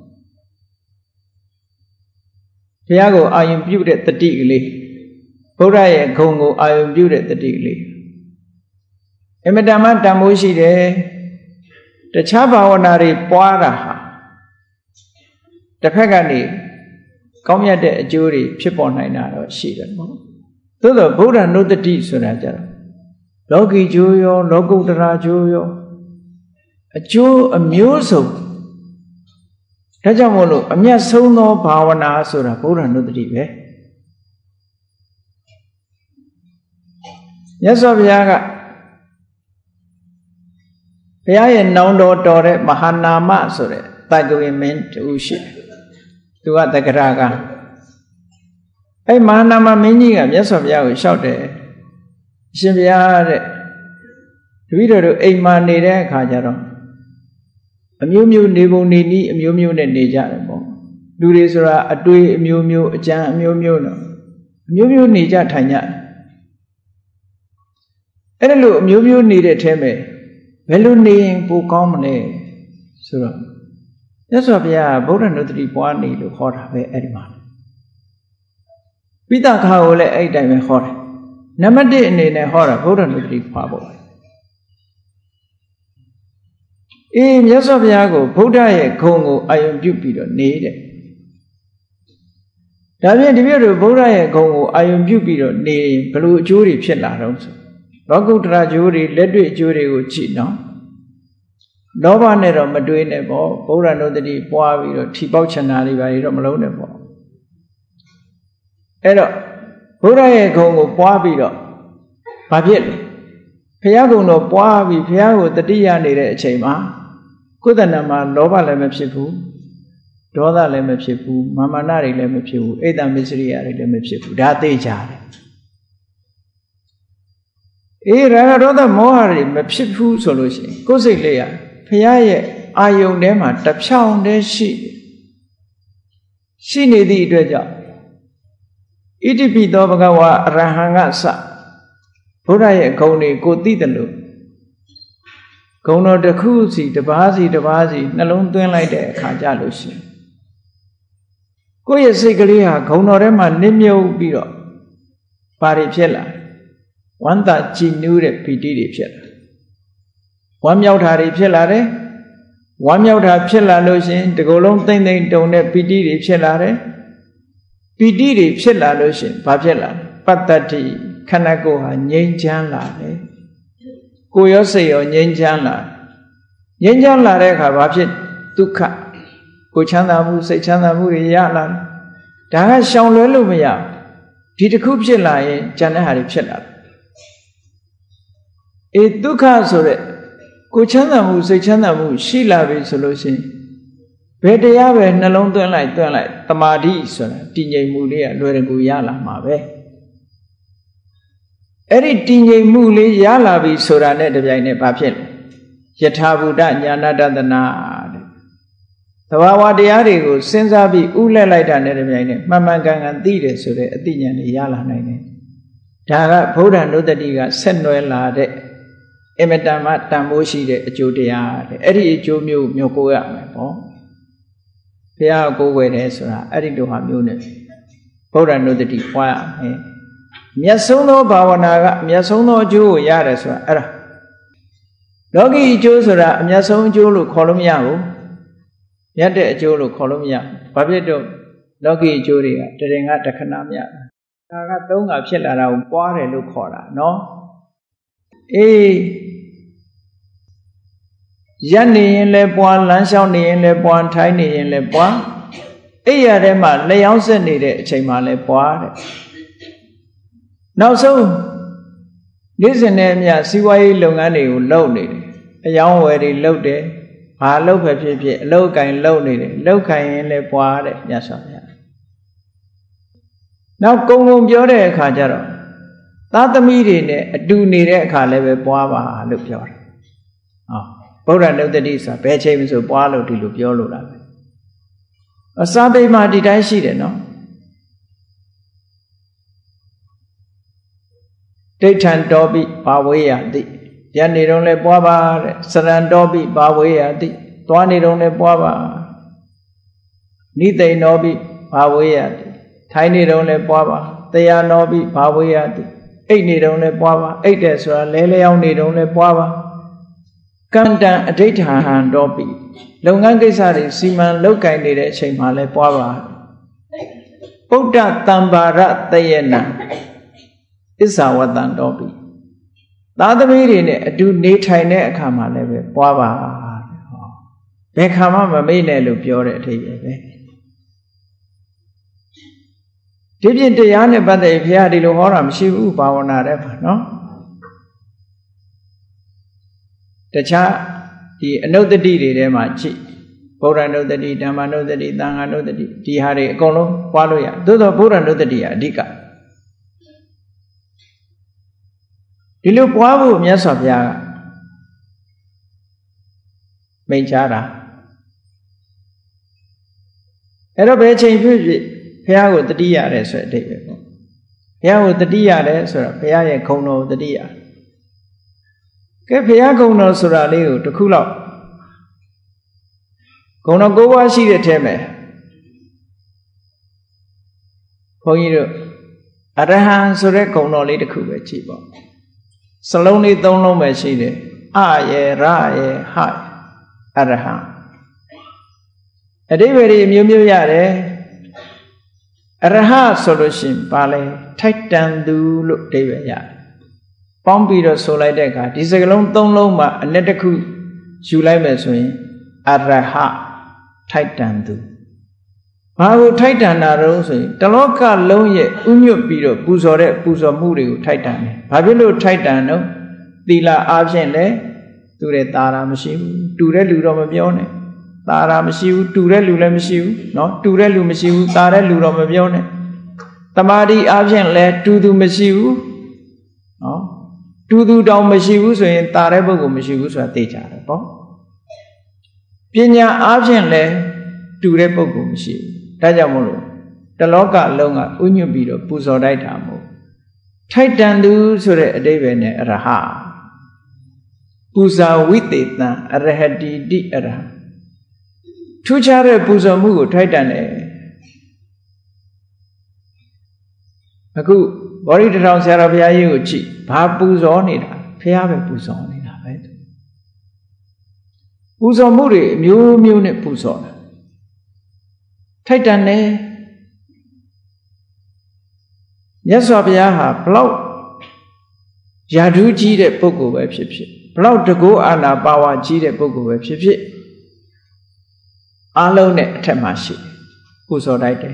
ဘုရားကိုအာယုံပြုတဲ့တတိကလေးဗုဒ္ဓရဲ့ဂုဏ်ကိုအာယုံပြုတဲ့တတိကလေးအမတန်မှတန်ဖိုးရှိတယ်တခြားဘာဝနာတွေပွားတာဟာတစ်ဖက်ကနေကောင်းမြတ်တဲ့အကျိုးတွေဖြစ်ပေါ်နိုင်တာတော့ရှိတယ်ပေါ့သို့သောဗုဒ္ဓနုတ္တတိဆိုတာကြတော့လောကီကျိုးရောလောကုတ္တရာကျိုးရောအကျိုးအမျိုးစုံဒါကြောင့်မို့လို့အမြတ်ဆုံးသောဘာဝနာဆိုတာဗုဒ္ဓနုတ္တိပဲမြတ်စွာဘုရားကဘုရားရဲ့နောင်တော်တော်တဲ့မဟာနာမဆိုတဲ့တိုက်ကဝေမင်းတူရှိသူကတက္ကရာကအဲ့မဟာနာမမင်းကြီးကမြတ်စွာဘုရားကိုလျှောက်တယ်အရှင်ဘုရားတဲ့တပည့်တော်တို့အိမ်မှာနေတဲ့အခါကျတော့အမျိုးမျိုးနေပုံနေနည်းအမျိုးမျိုးနဲ့နေကြတယ်ပေါ့လူတွေဆိုတာအတွေ့အမျိုးမျိုးအကြံအမျိုးမျိုးတော့အမျိုးမျိုးနေကြထိုင်ကြတယ်အဲ့ဒါလို့အမျိုးမျိုးနေတဲ့အထဲမှာဘယ်လိုနေရင်ပိုကောင်းမလဲဆိုတော့မြတ်စွာဘုရားဗုဒ္ဓနုတ္တိပွားနေလို့ဟောတာပဲအဲ့ဒီမှာပိဋကခါကိုလည်းအဲ့ဒီတိုင်းပဲဟောတယ်နံပါတ်1အနေနဲ့ဟောတာဗုဒ္ဓနုတ္တိပွားဖို့အေးမြတ်စွာဘုရားကိုဗုဒ္ဓရဲ့ဂုဏ်ကိုအာရုံပြုပြီးတော့နေတဲ့ဒါဖြင့်ဒီပြည့်တို့ဗုဒ္ဓရဲ့ဂုဏ်ကိုအာယုံပြုပြီးတော့နေဘလို့အကျိုးတွေဖြစ်လာတော့ဆိုလောကုတ္တရာအကျိုးတွေလက်တွေ့အကျိုးတွေကိုကြည့်နော်လောဘနဲ့တော့မတွေးနဲ့ပေါ့ဗုဒ္ဓနုတ္တိပွားပြီးတော့ထီပေါက်ချင်တာတွေပါတော့မလုံးနဲ့ပေါ့အဲ့တော့ဘုရားရဲ့ဂုဏ်ကိုပွားပြီးတော့ဘာဖြစ်လဲဘုရားဂုဏ်တော်ပွားပြီးဘုရားကိုတတိယနေတဲ့အချိန်မှာကိုယ်တဏ္ဍာမှာလောဘလည်းမဖြစ်ဘူးဒေါသလည်းမဖြစ်ဘူးမာမနတွေလည်းမဖြစ်ဘူးအိတ်တမစ္စရိယတွေလည်းမဖြစ်ဘူးဒါသိကြတယ်အေးရာဂဒေါသမောဟတွေမဖြစ်ဘူးဆိုလို့ရှိရင်ကိုယ်စိတ်လေးရဘုရားရဲ့အာယုန်ထဲမှာတစ်ဖြောင်းတည်းရှိနေသည့်အတွက်ကြောင့်ဣတိပိသောဘဂဝါအရဟံကစဘုရားရဲ့ဂုဏ်တွေကိုသိတယ်လို့ဂုဏ်တော်တစ်ခုစီတစ်ပါးစီနှလုံးသွင်းလိုက်တဲ့အခါကြလို့ရှိရင်ကိုယ့်ရဲ့စိတ်ကလေးဟာဂုဏ်တော်ထဲမှာနစ်မြုပ်ပြီးတော့ဘာတွေဖြစ်လာဝမ်းသာကြည်နူးတဲ့ပီတိတွေဖြစ်လာဝမ်းမြောက်တာတွေဖြစ်လာတယ်ဝမ်းမြောက်တာဖြစ်လာလို့ရှိရင်ဒီကုလုံးသိမ့်သိမ့်တုံတဲ့ပီတိတွေဖြစ်လာတယ်ပီတိတွေဖြစ်လာလို့ရှိရင်ဘာဖြစ်လာပတ္တတိခန္ဓာကိုယ်ဟာငြိမ်းချမ်းလာတယ်ကိုယ်ရောစိတ်ရောငြိမ်းချမ်းလာတဲ့အခါဘာဖြစ်ဒုက္ခကိုယ်ချမ်းသာမှုစိတ်ချမ်းသာမှုတွေရလာတယ်ဒါကရှောင်လွဲလို့မရဒီတစ်ခုဖြစ်လာရင်ဉာဏ်နဲ့ဟာတွေဖြစ်လာတယ်အေးဒုက္ခဆိုတဲ့ကိုယ်ချမ်းသာမှုစိတ်ချမ်းသာမှုရှိလာပြီဆိုလို့ရှိရင်ဘယ်တရားပဲနှလုံးသွင်းလိုက်တမာတိဆိုတာတည်ငြိမ်မှုလေးကလွယ်တကူရလာမှာပဲအဲ့ဒီတည်ငြိမ်မှုလေးရလာပြီဆိုတာနဲ့တပြိုင်နက်ဘာဖြစ်လဲယထာဘူတညာဏတတနာတဲ့သဘာဝတရားတွေကိုစဉ်းစားပြီးဥလဲလိုက်တာနဲ့တပြိုင်နက်မှန်မှန်ကန်ကန်သိတယ်ဆိုတဲ့အသိဉာဏ်တွေရလာနိုင်တယ်ဒါကဗုဒ္ဓနုတ္တိကဆက်နွယ်လာတဲ့အမတန်မှတန်ဖိုးရှိတဲ့အကျိုးတရားတဲ့အဲ့ဒီအကျိုးမျိုးကိုရမယ်ပေါ့ဘုရားကိုယ်ွယ်တယ်ဆိုတာအဲ့ဒီလိုဟာမျိုးနဲ့ဗုဒ္ဓနုတ္တိပွားရမယ်မြတ်ဆုံးသောဘာဝနာကမြတ်ဆုံးသောအကျိုးကိုရတယ်ဆိုတာအဲ့ဒါလောကီအကျိုးဆိုတာအမြတ်ဆုံးအကျိုးလို့ခေါ်လို့မရဘူးမြတ်တဲ့အကျိုးလို့ခေါ်လို့မရဘာဖြစ်တော့လောကီအကျိုးတွေကတရင်ကတခဏမရဒါကသုံးကဖြစ်လာတာကိုပွားတယ်လို့ခေါ်တာနော်အေးရပ်နေရင်လည်းပွားလမ်းလျှောက်နေရင်လည်းပွားထိုင်နေရင်လည်းပွားအိပ်ရထဲမှာလျှောင်းဆက်နေတဲ့အချိန်မှာလည်းပွားတဲ့နောက်ဆုံးနေ့စဉ်နဲ့အမျှစီးပွားရေးလုပ်ငန်းတွေကိုလုပ်နေတယ်အယောင်းဝယ်တွေလုပ်တယ်ဘာလုပ်ပဲဖြစ်ဖြစ်အလုပ်အကင်လုပ်နေတယ်လုပ်ခိုင်းရင်လည်းပွားတဲ့မြတ်စွာဘုရားနောက်ကုံပြောတဲ့အခါကျတော့သားသမီးတွေနဲ့အတူနေတဲ့အခါလည်းပဲပွားပါလို့ပြောတယ်ဗုဒ္ဓနုတ္တိဆိုတာဘယ်ချိန်မှဆိုပွားလို့ဒီလိုပြောလို့လားအစာပေမှာဒီတိုင်းရှိတယ်နော်ဒိဋ္ဌံတောပိဘာဝေယတိရနေတော့လဲပွားပါတဲ့စရံတောပိဘာဝေယတိသွားနေတော့လဲပွားပါနိသိဏောပိဘာဝေယတိထိုင်နေတော့လဲပွားပါတရားနောပိဘာဝေယတိအိတ်နေတော့လဲပွားပါအိတ်တယ်ဆိုတာလဲလျောင်းနေတော့လဲပွားပါကန္တံအဋိဋ္ဌဟံတော်ပြီလုပ်ငန်းကိစ္စတွေစီမံလုပ်ကိုင်နေတဲ့အချိန်မှာလဲပွားပါဗုဒ္ဓတံပါရတယနာဣဇာဝတံတော်ပြီသာသမီတွေနဲ့အတူနေထိုင်တဲ့အခါမှာလည်းပဲပွားပါဟောဘယ်ခါမှမမေ့နဲ့လို့ပြောတဲ့အထိပ္ပယ်ပဲဒီပြင်တရားနဲ့ပတ်သက်ဘုရားဒီလိုဟောတာမရှိဘူးဘာဝနာတဲ့ပါနော်တခြားဒီအနုတ္တိတွေထဲမှာကြည့်ဗုဒ္ဓနုတ္တိဓမ္မနုတ္တိသံဃာနုတ္တိဒီဟာတွေအကုန်လုံးပွားလို့ရသို့သောဗုဒ္ဓနုတ္တိကအဓိကဒီလိုပွားဖို့မြတ်စွာဘုရားကမိန့်ကြားတာအဲ့တော့ဘယ်ချိန်ဖြစ်ဖြစ်ဘုရားကိုတတိရတယ်ဆိုတဲ့အဓိပ္ပာယ်ပေါ့ဘုရားကိုတတိရတယ်ဆိုတော့ဘုရားရဲ့ဂုဏ်တော်ကိုတတိရကဲဘုရားဂုဏ်တော်ဆိုတာလေးကိုတစ်ခုလောက်ဂုဏ်တော်၉ပါးရှိတဲ့ထဲမှာဘုန်းကြီးတို့အရဟံဆိုတဲ့ဂုဏ်တော်လေးတစ်ခုပဲကြည့်ပေါ့စလုံးလေး၃လုံးပဲရှိတယ်အယေရယေဟအရဟံအဓိပ္ပာယ်တွေမျိုးမျိုးရတယ်အရဟဆိုလို့ရှိရင်ဘာလဲထိုက်တန်သူလို့အဓိပ္ပာယ်ရတယ်ပေါင်းပြီးတော့ဆိုလိုက်တဲ့အခါဒီစကားလုံး၃လုံးမှာအနှစ်တစ်ခုယူလိုက်မယ်ဆိုရင်အရဟထိုက်တန်သူဘာကိုထိုက်တန်တာတော့ဆိုရင်တလောကလုံးရဲ့ဥညွတ်ပြီးတော့ပူဇော်တဲ့ပူဇော်မှုတွေကိုထိုက်တန်တယ်ဘာဖြစ်လို့ထိုက်တန်တော့သီလအားဖြင့်လည်းသူတဲ့တာရာမရှိဘူးတူတဲ့လူတော့မပြောနဲ့တာရာမရှိဘူးတူတဲ့လူလည်းမရှိဘူးเนาะတူတဲ့လူမရှိဘူးတာတဲ့လူတော့မပြောနဲ့တမာတိအားဖြင့်လည်းတူသူမရှိဘူးเนาะတူသူတောင်မရှိဘူးဆိုရင်တာတဲ့ပုဂ္ဂိုလ်မရှိဘူးဆိုတာသိကြတယ်ပေါ့ပညာအားဖြင့်လည်းတူတဲ့ပုဂ္ဂိုလ်မရှိဘူးဒါကြောင့်မို့လို့တလောကလုံးကဥညွတ်ပြီးတော့ပူဇော်တိုက်တာမို့ထိုက်တန်သူဆိုတဲ့အဓိပ္ပာယ်နဲ့အရဟပူဇာဝိသေတံအရဟတိတိအရဟထူးခြားတဲ့ပူဇော်မှုကိုထိုက်တန်တယ်အခုဗောဓိတထောင်ဆရာတော်ဘုရားကြီးကိုကြည့်ဘာပူဇော်နေတာဘုရားပဲပူဇော်နေတာပဲပူဇော်မှုတွေအမျိုးမျိုးနဲ့ပူဇော်တာထိုက်တန်တယ်မြတ်စွာဘုရားဟာဘလောက်ယာဓုကြီးတဲ့ပုဂ္ဂိုလ်ပဲဖြစ်ဖြစ်ဘလောက်တကောအာနာပါဝါကြီးတဲ့ပုဂ္ဂိုလ်ပဲဖြစ်ဖြစ်အားလုံးနဲ့အထက်မှာရှိပူဇော်တိုက်တယ်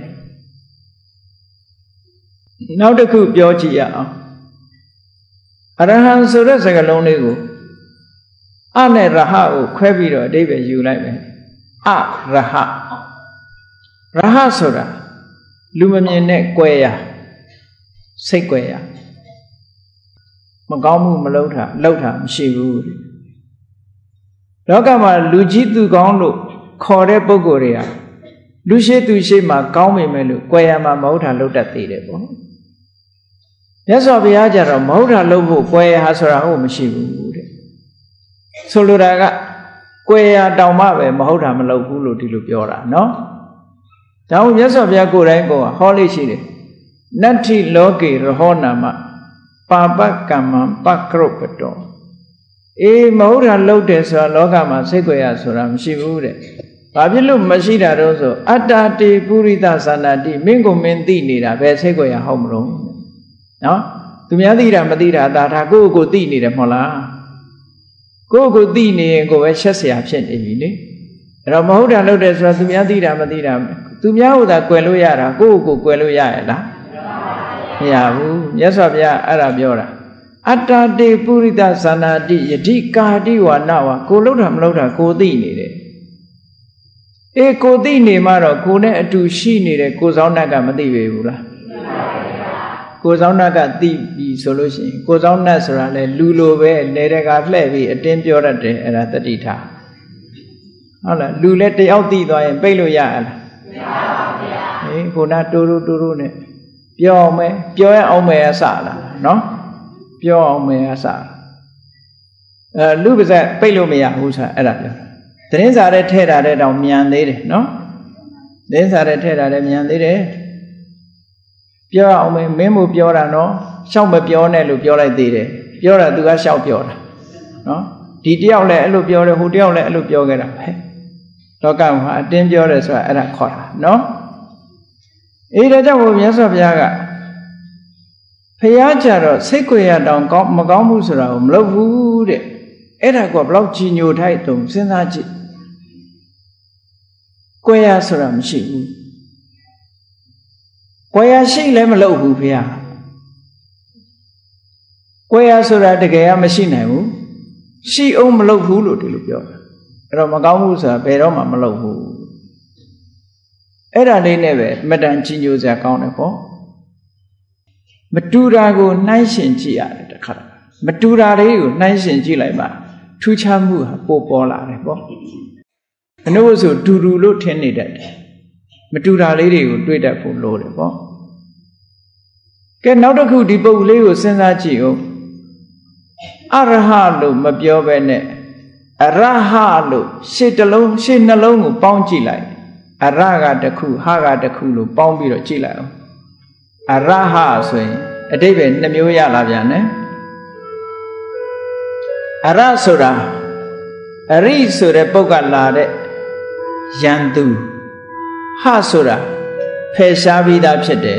နောက်တစ်ခုပြောကြည့်ရအောင်အရဟံဆိုတဲ့စကားလုံးလေးကိုအနဲ့ရဟကိုခွဲပြီးတော့အဓိပ္ပာယ်ယူလိုက်မယ်အရဟရဟဆိုတာလူမမြင်တဲ့ကွယ်ရာစိတ်ကွယ်ရာမကောင်းမှုမလုပ်တာမရှိဘူးလောကမှာလူကြီးသူကောင်းလို့ခေါ်တဲ့ပုဂ္ဂိုလ်တွေဟာလူရှိသူရှိမှကောင်းမိမယ်လို့ကွယ်ရာမှာမဟုတ်တာလုပ်တတ်သေးတယ်ပေါ့မြတ်စွာဘုရားကြတော့မဟုတ်တာလုပ်ဖို့ကွယ်ရာဆိုတာဟုတ်မရှိဘူးတဲ့ဆိုလိုတာကကွယ်ရာတောင်မှပဲမဟုတ်တာမလုပ်ဘူးလို့ဒီလိုပြောတာနော်ဒါကြောင့်မြတ်စွာဘုရားကိုယ်တိုင်ကဟောလေးရှိတယ်နတ္ထိလောကေရဟောနာမပါပကမ္မံပကရုပ္ပတောအေးမဟုတ်တာလုပ်တယ်ဆိုတာလောကမှာစိတ်ကြွယ်ရဆိုတာမရှိဘူးတဲ့ဘာဖြစ်လို့မရှိတာတော့ဆိုအတ္တတေပုရိသသနာတိမင်းကိုမင်းသိနေတာပဲစိတ်ကြွယ်ရဟုတ်မလို့နော်သူများသိတာမသိတာဒါကိုယ့်ကိုသိနေတယ်မဟုတ်လားကိုယ့်ကိုသိနေရင်ကိုယ်ပဲရှက်เสียဖြစ်နေပြီလေအဲ့တော့မဟုတ်တာလုပ်တယ်ဆိုတာသူများသိတာမသိတာသူများဟိုသာကွယ်လို့ရတာကိုယ့်ကိုကွယ်လို့ရရဲ့လားမရဘူးမြတ်စွာဘုရားအဲ့ဒါပြောတာအတ္တတေပုရိသသနာတိယတိကာတိဝါနဝါကိုလှုပ်တာမလှုပ်တာကိုသိနေတယ်အေးကိုသိနေမှတော့ကိုနဲ့အတူရှိနေတဲ့ကိုစောင်းနတ်ကမသိပေဘူးလားကိုစောင်းနတ်ကသိပြီဆိုလို့ရှိရင်ကိုစောင်းနတ်ဆိုတာလေလူလိုပဲနေတကာလှဲ့ပြီးအတင်းပြောတတ်တယ်အဲ့ဒါတတိထားဟုတ်လားလူလည်းတယောက်သိသွားရင်ပိတ်လို့ရလားမရပါဘူးဗျာဟေးကိုနာတိုးတိုးနဲ့ပြောအောင်မယ်ပြောရအောင်မယ်အစလားနော်ပြောအောင်မယ်အစလူပါဇက်ပိတ်လို့မရဘူးဆိုတာအဲ့ဒါပြောသတင်းစာတဲ့ထဲ့တာတဲ့တောင်မြန်သေးတယ်နော်သတင်းစာတဲ့ထဲ့တာတဲ့မြန်သေးတယ်ပြောအောင်မယ်မင်းမို့ပြောတာနော်ရှောက်မပြောနဲ့လို့ပြောလိုက်သေးတယ်ပြောတာသူကရှောက်ပြောတာနော်ဒီတယောက်လည်းအဲ့လိုပြောတယ်ဟိုတယောက်လည်းအဲ့လိုပြောခဲ့တာပဲလောကမှာအတင်းပြောတယ်ဆိုတာအဲ့ဒါခေါ်တာနော်အေးဒါကြောင့်ဘုရားဆောဘုရားကဖះကြတော့စိတ်ကြွရတောင်မကောင်းဘူးဆိုတာကိုမလုပ်ဘူးတဲ့အဲ့ဒါကဘလောက်ကြီးညိုထိုက်တုံစဉ်းစားကြည့်ကြွရဆိုတာမရှိဘူးကြွရရှိလည်းမလုပ်ဘူးဖះကြွရဆိုတာတကယ်ကမရှိနိုင်ဘူးရှိအောင်မလုပ်ဘူးလို့ဒီလိုပြောတာအဲ့တော့မကောင်းဘူးဆိုတာဘယ်တော့မှမလုပ်ဘူးအဲ့ဒါလေးနဲ့ပဲအမတန်ကြီးညိုစရာကောင်းတယ်ပေါ့မတူတာကိုနှိုင်းရှင်ကြည့်ရတယ်တခါမတူတာလေးကိုနှိုင်းရှင်ကြည့်လိုက်မှထူးခြားမှုဟာပိုပေါ်လာတယ်ပေါ့အနုဆိုတူတူလို့ထင်နေတတ်တယ်မတူတာလေးတွေကိုတွေးတတ်ဖို့လိုတယ်ပေါ့ကဲနောက်တစ်ခုဒီပုဂ္ဂိုလ်လေးကိုစဉ်းစားကြည့်ဦးအရဟလို့မပြောဘဲနဲ့အရဟလို့ရှစ်နှလုံးကိုပေါင်းကြည့်လိုက်အရကတစ်ခုဟကတစ်ခုလို့ပေါင်းပြီးတော့ကြည့်လိုက်အောင်အရဟဆိုရင်အဓိပ္ပာယ်နှမျိုးရလာပြန်တယ်အရဆိုတာအရိဆိုတဲ့ပုဂ္ဂလာတဲ့ယန္တုဟဆိုတာဖယ်ရှားပြီးသားဖြစ်တယ်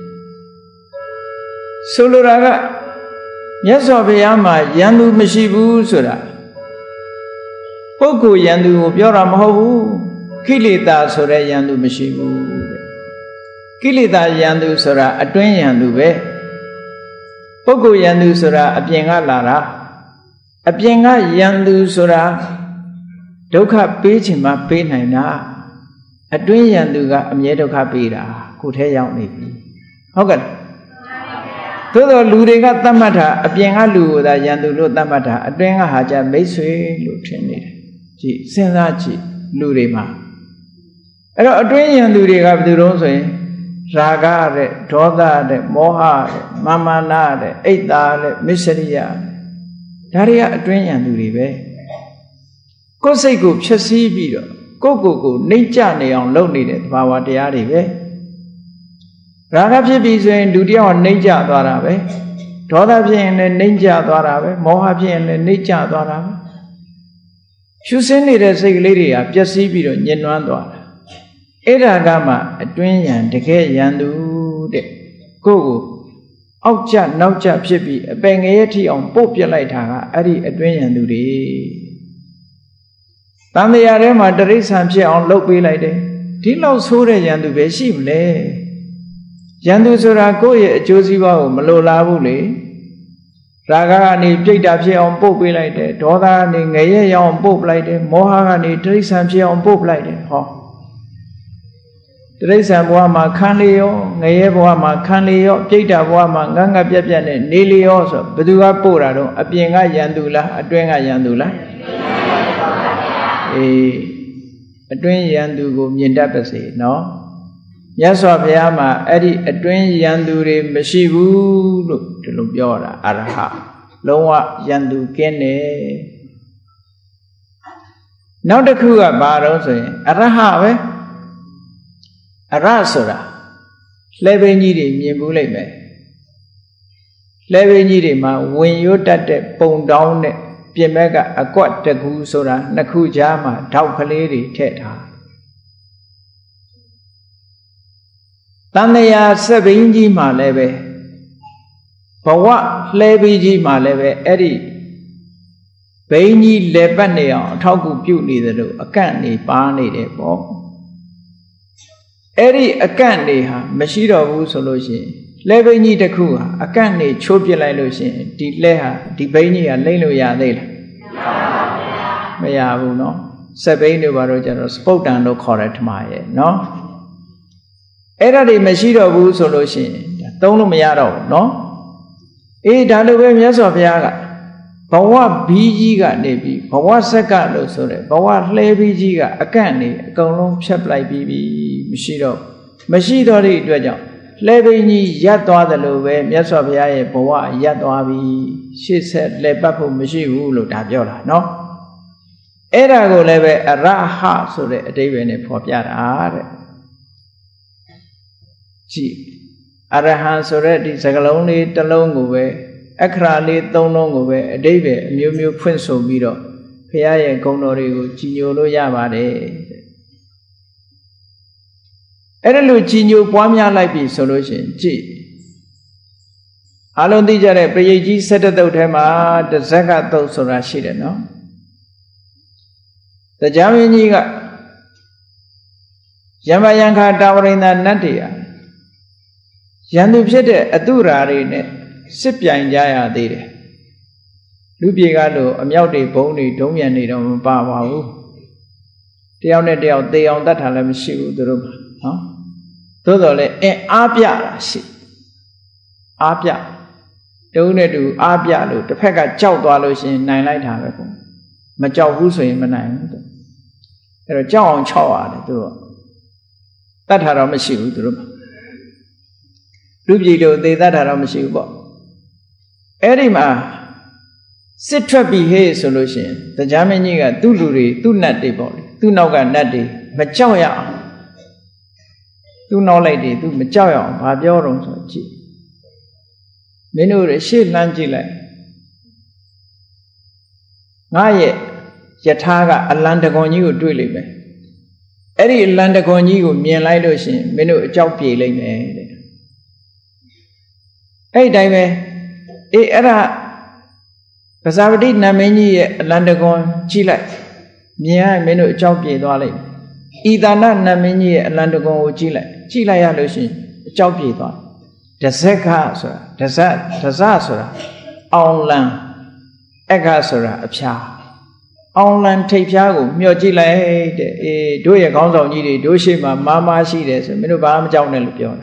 ဆိုလိုတာကမြတ်စွာဘုရားမှာယန္တုမရှိဘူးဆိုတာပုဂ္ဂိုလ်ယန္တုကိုပြောတာမဟုတ်ဘူးကိလေသာဆိုတဲ့ယန္တုမရှိဘူးတဲ့ကိလေသာယန္တုဆိုတာအတွင်းယန္တုပဲပုဂ္ဂိုလ်ယန္တုဆိုတာအပြင်ကလာတာအပြင်ကယန္တုဆိုတာဒုက္ခပေးခြင်းမှပေးနိုင်တာအတွင်းယန္တုကအမြဲဒုက္ခပေးတာကိုယ်ထဲရောက်နေပြီဟုတ်ကဲ့သို့တော်လူတွေကသတ်မှတ်တာအပြင်ကလူကိုသာယန္တုလို့သတ်မှတ်တာအတွင်းကဟာကြမိတ်ဆွေလို့ထင်နေတယ်ကြည့်စဉ်းစားကြည့်လူတွေမှာအဲ့တော့အတွင်းယန္တုတွေကဘယ်သူတုံးဆိုရင်ရာဂတဲ့ဒေါသတဲ့မောဟတဲ့မာမာနာတဲ့အိတ်တာတဲ့မစ္စရိယဒါတွေကအတွင်းယန္တုတွေပဲကိုယ်စိတ်ကိုဖြည့်ဆည်းပြီးတော့ကိုနှိမ့်ကြနေအောင်လုပ်နေတဲ့သဘာဝတရားတွေပဲရာဂဖြစ်ပြီဆိုရင်လူတယောက်နှိမ့်ကြသွားတာပဲဒေါသဖြစ်ရင်လည်းနှိမ့်ကြသွားတာပဲမောဟဖြစ်ရင်လည်းနှိမ့်ကြသွားတာပဲဖြူစင်းနေတဲ့စိတ်ကလေးတွေကပျက်စီးပြီးတော့ညှဉ်းနှွမ်းသွားတာအဲ့ဒါကမှအတွင်းယံတကယ်ယန္တုတဲ့ကိုအောက်ကျနောက်ကျဖြစ်ပြီးအပင်ငရဲထိအောင်ပို့ပြလိုက်တာကအဲ့ဒီအတွင်းယန္တုတွေတန်တရားထဲမှာတရိษံဖြစ်အောင်လုပ်ပေးလိုက်တယ်ဒီလောက်ဆိုးတဲ့ယန္တုပဲရှိမလဲယန္တုဆိုတာကိုယ့်ရဲ့အကျိုးစီးပွားကိုမလိုလားဘူးလေရာဂကနေပြိတ္တာဖြစ်အောင်ပို့ပေးလိုက်တယ်ဒေါသကနေငရဲရောက်အောင်ပို့ပလိုက်တယ်မောဟကနေတရိษံဖြစ်အောင်ပို့ပလိုက်တယ်ဟောတရိษံဘဝမှာခံလေရောငရဲဘဝမှာခံလေရောပြိတ္တာဘဝမှာငငပြက်ပြက်နဲ့နေလေရောဆိုဘယ်သူကပို့တာတော့အပြင်ကယန္တုလားအတွင်းကယန္တုလားအတွင်းယန္တုကိုမြင်တတ်ပါစေနော်မြတ်စွာဘုရားမှာအဲ့ဒီအတွင်းယန္တုတွေမရှိဘူးလို့ဒီလိုပြောတာအရဟလုံးဝယန္တုကင်းတယ်နောက်တစ်ခုကဘာတော့ဆိုရင်အရဟပဲအရဆိုတာလှဲပင်ကြီးတွေမြင်ဘူးလိမ့်မယ်လှဲပင်ကြီးတွေမှာဝင်ရွတ်တတ်တဲ့ပုံတောင်းနဲ့ပြင်မဲ့ကအကွက်တကူဆိုတာနှစ်ခုကြားမှာထောက်ကလေးတွေထည့်ထားတန်တရားစက်ဘိန်းကြီးမှာလည်းပဲဘဝလှဲပင်ကြီးမှာလည်းပဲအဲ့ဒီဘိန်းကြီးလေပတ်နေအောင်အထောက်ကူပြုနေတယ်လို့အကန့်နေပါနေတယ်ပေါ့အဲ့ဒီအကန့်နေဟာမရှိတော့ဘူးဆိုလို့ရှိရင်လဲဘိန်းကြီးတစ်ခုဟာအကန့်နေချိုးပစ်လိုက်လို့ရှိရင်ဒီလဲဟာဒီဘိန်းကြီးဟာလိမ့်လို့ရသေးလားမရဘူးเนาะစက်ဘိန်းတို့ဘာလို့ကျတော့စပုတ်တန်လို့ခေါ်တယ်ထမရဲ့เนาะအဲ့ဒါတွေမရှိတော့ဘူးဆိုလို့ရှိရင်သုံးလို့မရတော့ဘူးเนาะအေးဒါလိုပဲမြတ်စွာဘုရားကဘဝဘီးကြီးကနေပြီးဘဝဆက်ကလို့ဆိုတဲ့ဘဝလှဲဘီးကြီးကအကန့်နေအကုန်လုံးဖြတ်ပလိုက်ပြီးမရှိတော့တဲ့အတွက်ကြောင့်လှဲဘိန်းကြီးရပ်သွားတယ်လို့ပဲမြတ်စွာဘုရားရဲ့ဘဝရပ်သွားပြီရှေ့ဆက်လှဲပတ်ဖို့မရှိဘူးလို့ဒါပြောတာเนาะအဲ့ဒါကိုလည်းပဲအရဟဆိုတဲ့အဓိပ္ပာယ်နဲ့ဖော်ပြတာတဲ့ကြည့်အရဟံဆိုတဲ့ဒီစကားလုံးလေးတစ်လုံးကိုပဲအခရာလေးသုံးလုံးကိုပဲအဓိပ္ပာယ်အမျိုးမျိုးဖွင့်ဆိုပြီးတော့ဘုရားရဲ့ဂုဏ်တော်တွေကိုကြည်ညိုလို့ရပါတယ်အဲ့ဒါလို့ကြည်ညိုပွားများလိုက်ပြီဆိုလို့ရှိရင်ကြည်အလုံးသိကြတဲ့ပရိယကြီး17တုတ်ထဲမှာတဇက်ကတုတ်ဆိုတာရှိတယ်နော်တရားမင်းကြီးကယမယံခာတာဝရိန္ဒနတ်တွေကယန္တုဖြစ်တဲ့အတုရာတွေနဲ့စစ်ပြိုင်ကြရသေးတယ်လူပြေကလို့အမြောက်တွေဘုံတွေဒုံးမြန်တွေတော့မပါပါဘူးတယောက်နဲ့တယောက်သေအောင်တတ်တာလည်းမရှိဘူးသူတို့နော်သို့တော်လည်းအားပြတာရှိအားပြတုံးနဲ့တူအားပြလို့တစ်ဖက်ကကြောက်သွားလို့ရှိရင်နိုင်လိုက်တာပဲပေါ့မကြောက်ဘူးဆိုရင်မနိုင်ဘူးအဲ့တော့ကြောက်အောင်ခြောက်ရတယ်သူတို့တတ်တာတော့မရှိဘူးသူတို့လူပြည်လို့သေတတ်တာတော့မရှိဘူးပေါ့အဲ့ဒီမှာစစ်ထွက်ပြီးဟေးဆိုလို့ရှိရင်တရားမင်းကြီးကသူ့လူတွေသူ့နတ်တွေပေါ့လေသူ့နောက်ကနတ်တွေမကြောက်ရအောင်သူ့နောက်လိုက်တွေသူမကြောက်ရအောင်ဘာပြောတော့ဆိုကြည့်မင်းတို့ရှေ့လှမ်းကြည့်လိုက်ငါရဲ့ယထာကအလံတကွန်ကြီးကိုတွေ့လိမ့်မယ်အဲ့ဒီအလံတကွန်ကြီးကိုမြင်လိုက်လို့ရှိရင်မင်းတို့အကြောက်ပြေလိမ့်မယ်တဲ့အဲ့ဒီတိုင်းပဲအဲ့ဒါပဇာပတိနတ်မင်းကြီးရဲ့အလံတကွန်ကြည့်လိုက်မြင်ရမင်းတို့အကြောက်ပြေသွားလိမ့်မယ်ဤသာနနတ်မင်းကြီးရဲ့အလံတကွန်ကိုကြည့်လိုက်ရလို့ရှိရင်အကြောက်ပြေသွားဒဇက်ကဆိုတာဒဇဆိုတာအောင်လံအခဆိုတာအဖျားအောင်လံထိပ်ဖျားကိုမျှော်ကြည့်လိုက်တဲ့တို့ရဲ့ခေါင်းဆောင်ကြီးတွေတို့ရှိမှမာရှိတယ်ဆိုမင်းတို့ဘာမှမကြောက်နဲ့လို့ပြောတာ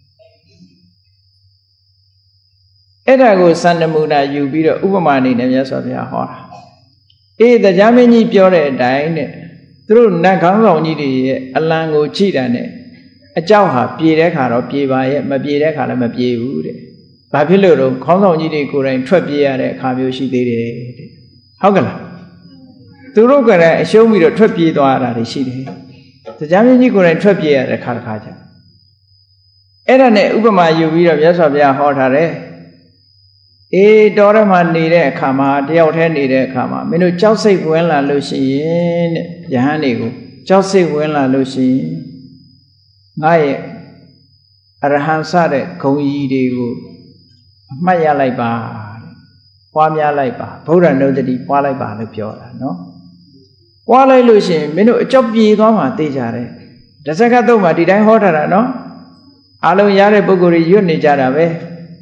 အဲ့ဒါကိုစံနမူနာယူပြီးတော့ဥပမာအနေနဲ့မြတ်စွာဘုရားဟောတာတရားမင်းကြီးပြောတဲ့အတိုင်းတဲ့သူတို့နတ်ခေါင်းဆောင်ကြီးတွေရဲ့အလံကိုကြည့်တာနဲ့အကြောက်ဟာပြေတဲ့ခါတော့ပြေပါရဲ့မပြေတဲ့ခါလည်းမပြေဘူးတဲ့ဘာဖြစ်လို့တော့ခေါင်းဆောင်ကြီးတွေကိုယ်တိုင်ထွက်ပြေးရတဲ့အခါမျိုးရှိသေးတယ်တဲ့ဟုတ်ကလားသူတို့ကလည်းအရှုံးပြီးတော့ထွက်ပြေးသွားတာတွေရှိတယ်တရားမင်းကြီးကိုယ်တိုင်ထွက်ပြေးရတဲ့ခါတစ်ခါကျအဲ့ဒါနဲ့ဥပမာယူပြီးတော့မြတ်စွာဘုရားဟောထားတယ်တောထဲမှာနေတဲ့အခါမှာတယောက်တည်းနေတဲ့အခါမှာမင်းတို့ကြောက်စိတ်ဝင်လာလို့ရှိရင်တဲ့ယဟန်တွေကိုကြောက်စိတ်ဝင်လာလို့ရှိရင်ငါရဲ့အရဟံစတဲ့ဂုဏ်ကြီးတွေကိုအမှတ်ရလိုက်ပါပွားများလိုက်ပါဗုဒ္ဓနုတ္တိပွားလိုက်ပါလို့ပြောတာနော်ပွားလိုက်လို့ရှိရင်မင်းတို့အကြောက်ပြေသွားမှသိကြတယ်ဒဇကတုတ်မှာဒီတိုင်းဟောထားတာနော်အလုံးရတဲ့ပုဂ္ဂိုလ်တွေရွတ်နေကြတာပဲ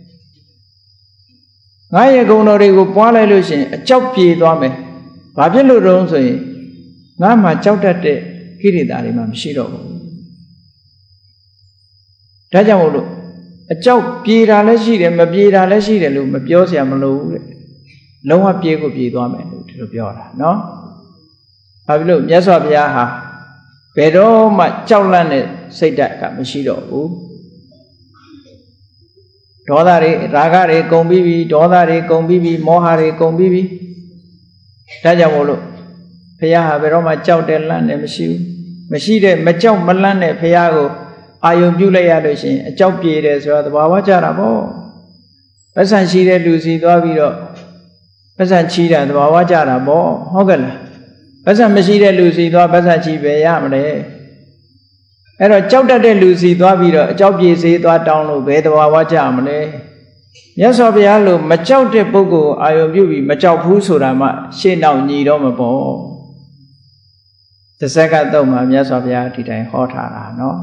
ငါရဲ့ဂုဏ်တော်တွေကိုပွားလိုက်လို့ရှိရင်အကြောက်ပြေသွားမယ်ဘာဖြစ်လို့တုံးဆိုရင်ငါမှကြောက်တတ်တဲ့ကိရိတာတွေမှမရှိတော့ဘူးဒါကြောင့်မို့လို့အကြောက်ပြေတာလည်းရှိတယ်မပြေတာလည်းရှိတယ်လို့မပြောเสียမလို့တဲ့လုံးဝပြေကိုပြေသွားမယ်လို့ဒီလိုပြောတာနော်ဘာဖြစ်လို့မြတ်စွာဘုရားဟာဘယ်တော့မှကြောက်လန့်တဲ့စိတ်ဓာတ်ကမရှိတော့ဘူးဒေါသတွေရာဂတွေကုန်ပြီးပြီဒေါသတွေကုန်ပြီးပြီမောဟတွေကုန်ပြီးပြီဒါကြောင့်မို့လို့ဘုရားဟာဘယ်တော့မှကြောက်တဲ့လန့်တဲ့မရှိတဲ့မကြောက်မလန့်တဲ့ဘုရားကိုအာယုံပြုလိုက်ရလို့ရှိရင်အကြောက်ပြေတယ်ဆိုတော့သဘာဝကျတာပေါ့ပတ်စံရှိတဲ့လူစီသွားပြီးတော့ပတ်စံချီးတာသဘာဝကျတာပေါ့ဟုတ်ကဲ့လားပတ်စံမရှိတဲ့လူစီသွားပတ်စံချီးပဲရမလဲအဲ့တော့ကြောက်တတ်တဲ့လူစီသွားပြီးတော့အကြောက်ပြေစေးသွားတောင်းလို့ဘယ်သဘာဝကျမလဲမြတ်စွာဘုရားလိုမကြောက်တဲ့ပုဂ္ဂိုလ်အာယုံပြုပြီးမကြောက်ဘူးဆိုတာမှရှေ့နောက်ညီတော့မပေါ့တစ်စက္ကန့်တော့မှမြတ်စွာဘုရားဒီတိုင်းဟောထားတာနော်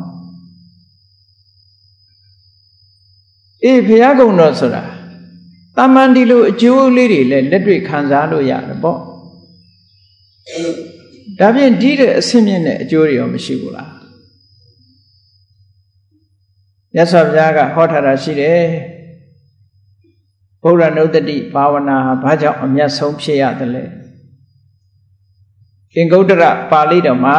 ဘုရားကုံတော်ဆိုတာတာမန်ဒီလိုအကျိုးလေးတွေလည်းလက်တွေ့ခံစားလို့ရတယ်ပေါ့ဒါဖြင့်ဒီတဲ့အဆင့်မြင့်တဲ့အကျိုးတွေရောမရှိဘူးလားမြတ်စွာဘုရားကဟောထားတာရှိတယ်ဗုဒ္ဓနုတ္တိဘာဝနာဟာဘာကြောင့်အမြတ်ဆုံးဖြစ်ရသလဲသင်္ကုတ္တရပါဠိတော်မှာ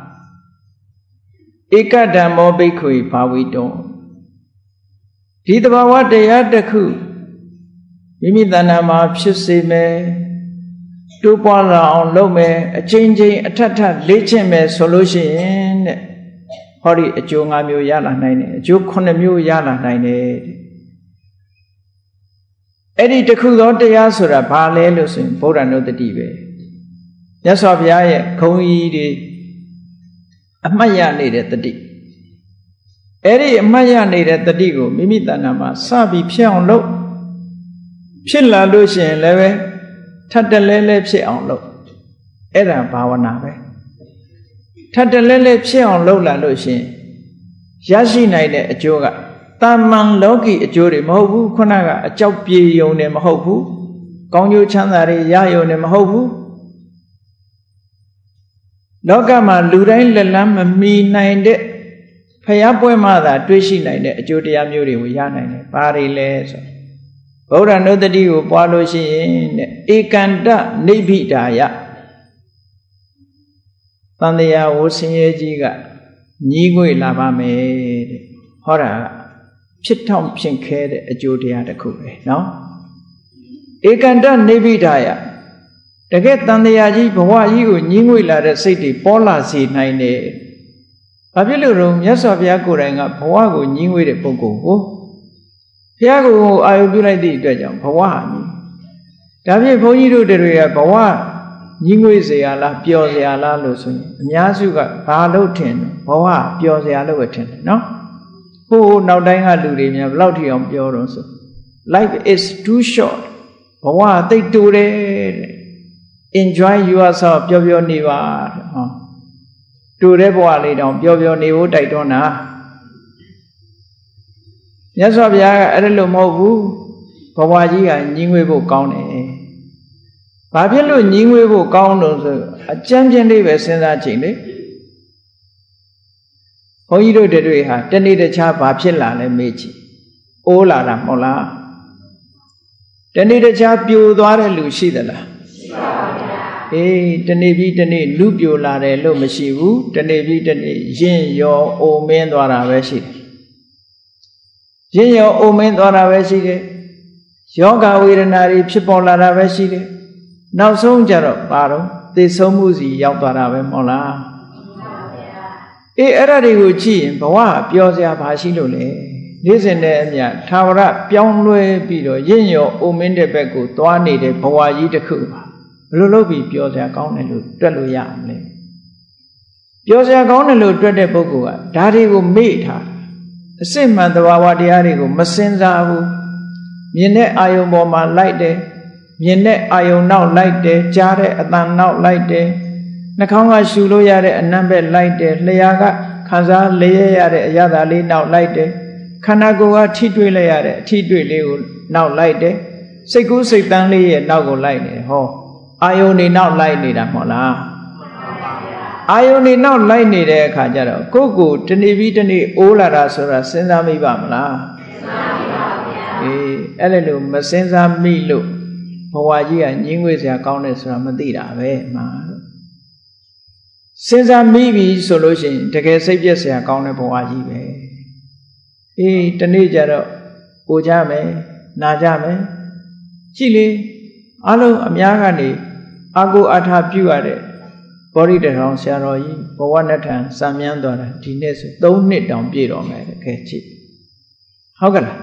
ဧကဓမ္မောဘိက္ခွေဘာဝိတောဒီတဘာဝတရားတစ်ခုမိမိတဏ္ဍာမှာဖြစ်စေမယ်တိုးပွားလာအောင်လုပ်မယ်အချိန်ချင်းအထက်ထပ်လေ့ကျင့်မယ်ဆိုလို့ရှိရင်တဲ့ဟောဒီအကျိုး၅မျိုးရလာနိုင်တယ်အကျိုး9မျိုးရလာနိုင်တယ်တဲ့အဲ့ဒီတစ်ခုသောတရားဆိုတာဘာလဲလို့ဆိုရင်ဗုဒ္ဓနုတ္တိပဲမြတ်စွာဘုရားရဲ့ဂုဏ်ကြီးတွေအမှတ်ရနေတဲ့တတိအဲ့ဒီအမှတ်ရနေတဲ့တတိကိုမိမိတဏ္ဍာမှာစပြီးဖြစ်အောင်လုပ်ဖြစ်လာလို့ရှိရင်လည်းပဲထပ်တလဲလဲဖြစ်အောင်လုပ်အဲ့ဒါဘာဝနာပဲထပ်တလဲလဲဖြစ်အောင်လုပ်လာလို့ရှိရင်ရရှိနိုင်တဲ့အကျိုးကတာမန်လောကီအကျိုးတွေမဟုတ်ဘူးခုနကအကြောက်ပြေယုံတယ်မဟုတ်ဘူးကောင်းကျိုးချမ်းသာတွေရယုံတယ်မဟုတ်ဘူးလောကမှာလူတိုင်းလက်လန်းမမီနိုင်တဲ့ဖယားပွဲမှသာတွေးရှိနိုင်တဲ့အကျိုးတရားမျိုးတွေကိုရနိုင်တယ်။ဘာတွေလဲဆိုဗုဒ္ဓနုတ္တိကိုပွားလို့ရှိရင်တဲ့ဧကန္တနိဗ္ဗိဒါယတန်တရားဝဆင်းရဲကြီးကညီးငွေ့လာပါမယ်တဲ့ဟောတာဖြစ်ထောင်ဖြစ်ခဲတဲ့အကျိုးတရားတစ်ခုပဲနော်ဧကန္တနိဗ္ဗိဒါယတကယ်တန်တရားကြီးဘဝကြီးကိုညီးငွေ့လာတဲ့စိတ်တွေပေါ်လာစေနိုင်တယ်ဘာဖြစ်လို့တော့မြတ်စွာဘုရားကိုယ်တိုင်ကဘဝကိုညီးငွေ့တဲ့ပုဂ္ဂိုလ်ကိုဘုရားကိုအာရုံပြုလိုက်သည့်အတွက်ကြောင့်ဘဝဟာညီဒါဖြင့်ဘုန်းကြီးတို့တွေကဘဝညီငွေเสียလားပျော်เสียလားလို့ဆိုရင်အများစုကဘာလို့ထင်ဘဝပျော်เสียလို့ပဲထင်တယ်နော်ဟိုနောက်တိုင်းကလူတွေများဘယ်လောက်ထိအောင်ပြောတော့ဆို life is too short ဘဝသိပ်တူတယ်တဲ့ enjoy yourself ပျော်ပျော်နေပါတဲ့ဟောတူတဲ့ဘဝလေးတောင်ပျော်ပျော်နေဖို့တိုက်တွန်းတာမြတ်စွာဘုရားကအဲ့ဒါလို့မဟုတ်ဘူးဘဝကြီးကညီငွေဖို့ကောင်းတယ်ဘာဖြစ်လို့ညီငွေဖို့ကောင်းလို့ဆိုအကျဉ်းချင်းလေးပဲစဉ်းစားကြည့်လေဘုန်းကြီးတို့တွေဟာတနေ့တခြားဘာဖြစ်လာလဲမေးကြည့်အိုးလာတာမဟုတ်လားတနေ့တခြားပြိုသွားတဲ့လူရှိသလားရှိပါဗျာအေးတနေ့ပြီးတနေ့လူပြိုလာတယ်လို့မရှိဘူးတနေ့ပြီးတနေ့ရင့်ရောအိုမင်းသွားတာပဲရှိတယ်ရင့်ရောအိုမင်းသွားတာပဲရှိတယ်ယောဂဝေဒနာတွေဖြစ်ပေါ်လာတာပဲရှိတယ်နောက်ဆုံးကြတော့ဘာတော့သေဆုံးမှုစီရောက်သွားတာပဲမဟုတ်လားအေးအဲ့ဒါတွေကိုကြည့်ရင်ဘဝပျော်စရာဘာရှိလို့လဲနေ့စဉ်နဲ့အမျှသာဝရပြောင်းလဲပြီးတော့ရင့်ရောအိုမင်းတဲ့ဘက်ကိုသွားနေတဲ့ဘဝကြီးတစ်ခုပါဘယ်လိုလုပ်ပြီးပျော်စရာကောင်းတယ်လို့တွက်လို့ရမလဲပျော်စရာကောင်းတယ်လို့တွက်တဲ့ပုဂ္ဂိုလ်ကဒါတွေကိုမေ့ထားအစစ်မှန်သဘာဝတရားတွေကိုမစင်စားဘူးမြင်တဲ့အာယုံပေါ်မှာလိုက်တယ်မြင်တဲ့အာယုံနောက်လိုက်တယ်ကြားတဲ့အသံနောက်လိုက်တယ်နှာခေါင်းကရှူလို့ရတဲ့အနံ့ဘက်လိုက်တယ်လျှာကခံစားလျက်ရတဲ့အရာသာလေးနောက်လိုက်တယ်ခန္ဓာကိုယ်ကထိတွေ့လိုက်ရတဲ့အထိတွေ့လေးကိုနောက်လိုက်တယ်စိတ်ကူးစိတ်တန်းလေးရဲ့နောက်ကိုလိုက်နေတယ်ဟောအာယုန်နေနောက်လိုက်နေတာမဟုတ်လားအာယုန်နေနောက်လိုက်နေတဲ့အခါကျတော့ကိုယ့်ကိုတနေ့ပြီးတနေ့အိုးလာတာဆိုတာစဉ်းစားမိပါမလားစဉ်းစားမိပါဗျာအေးအဲ့လိုမစဉ်းစားမိလို့ဘဝကြီးကညှင်းငွေ့စရာကောင်းတယ်ဆိုတာမသိတာပဲမှာစဉ်းစားမိပြီဆိုလို့ရှိရင်တကယ်စိတ်ပြည့်စရာကောင်းတဲ့ဘဝကြီးပဲအေးတနေ့ကျတော့အိုကြမယ်နာကြမယ်ကြည့်လေအလုံးအများကနေအာကိုအထာပြုရတဲ့ဘောဓိတထောင်ဆရာတော်ကြီးဘဝနဲ့ထံစံမြန်းသွားတာဒီနေ့ဆို3နှစ်တောင်ပြည့်တော်မယ်တကယ်ကြည့်ဟုတ်ကလား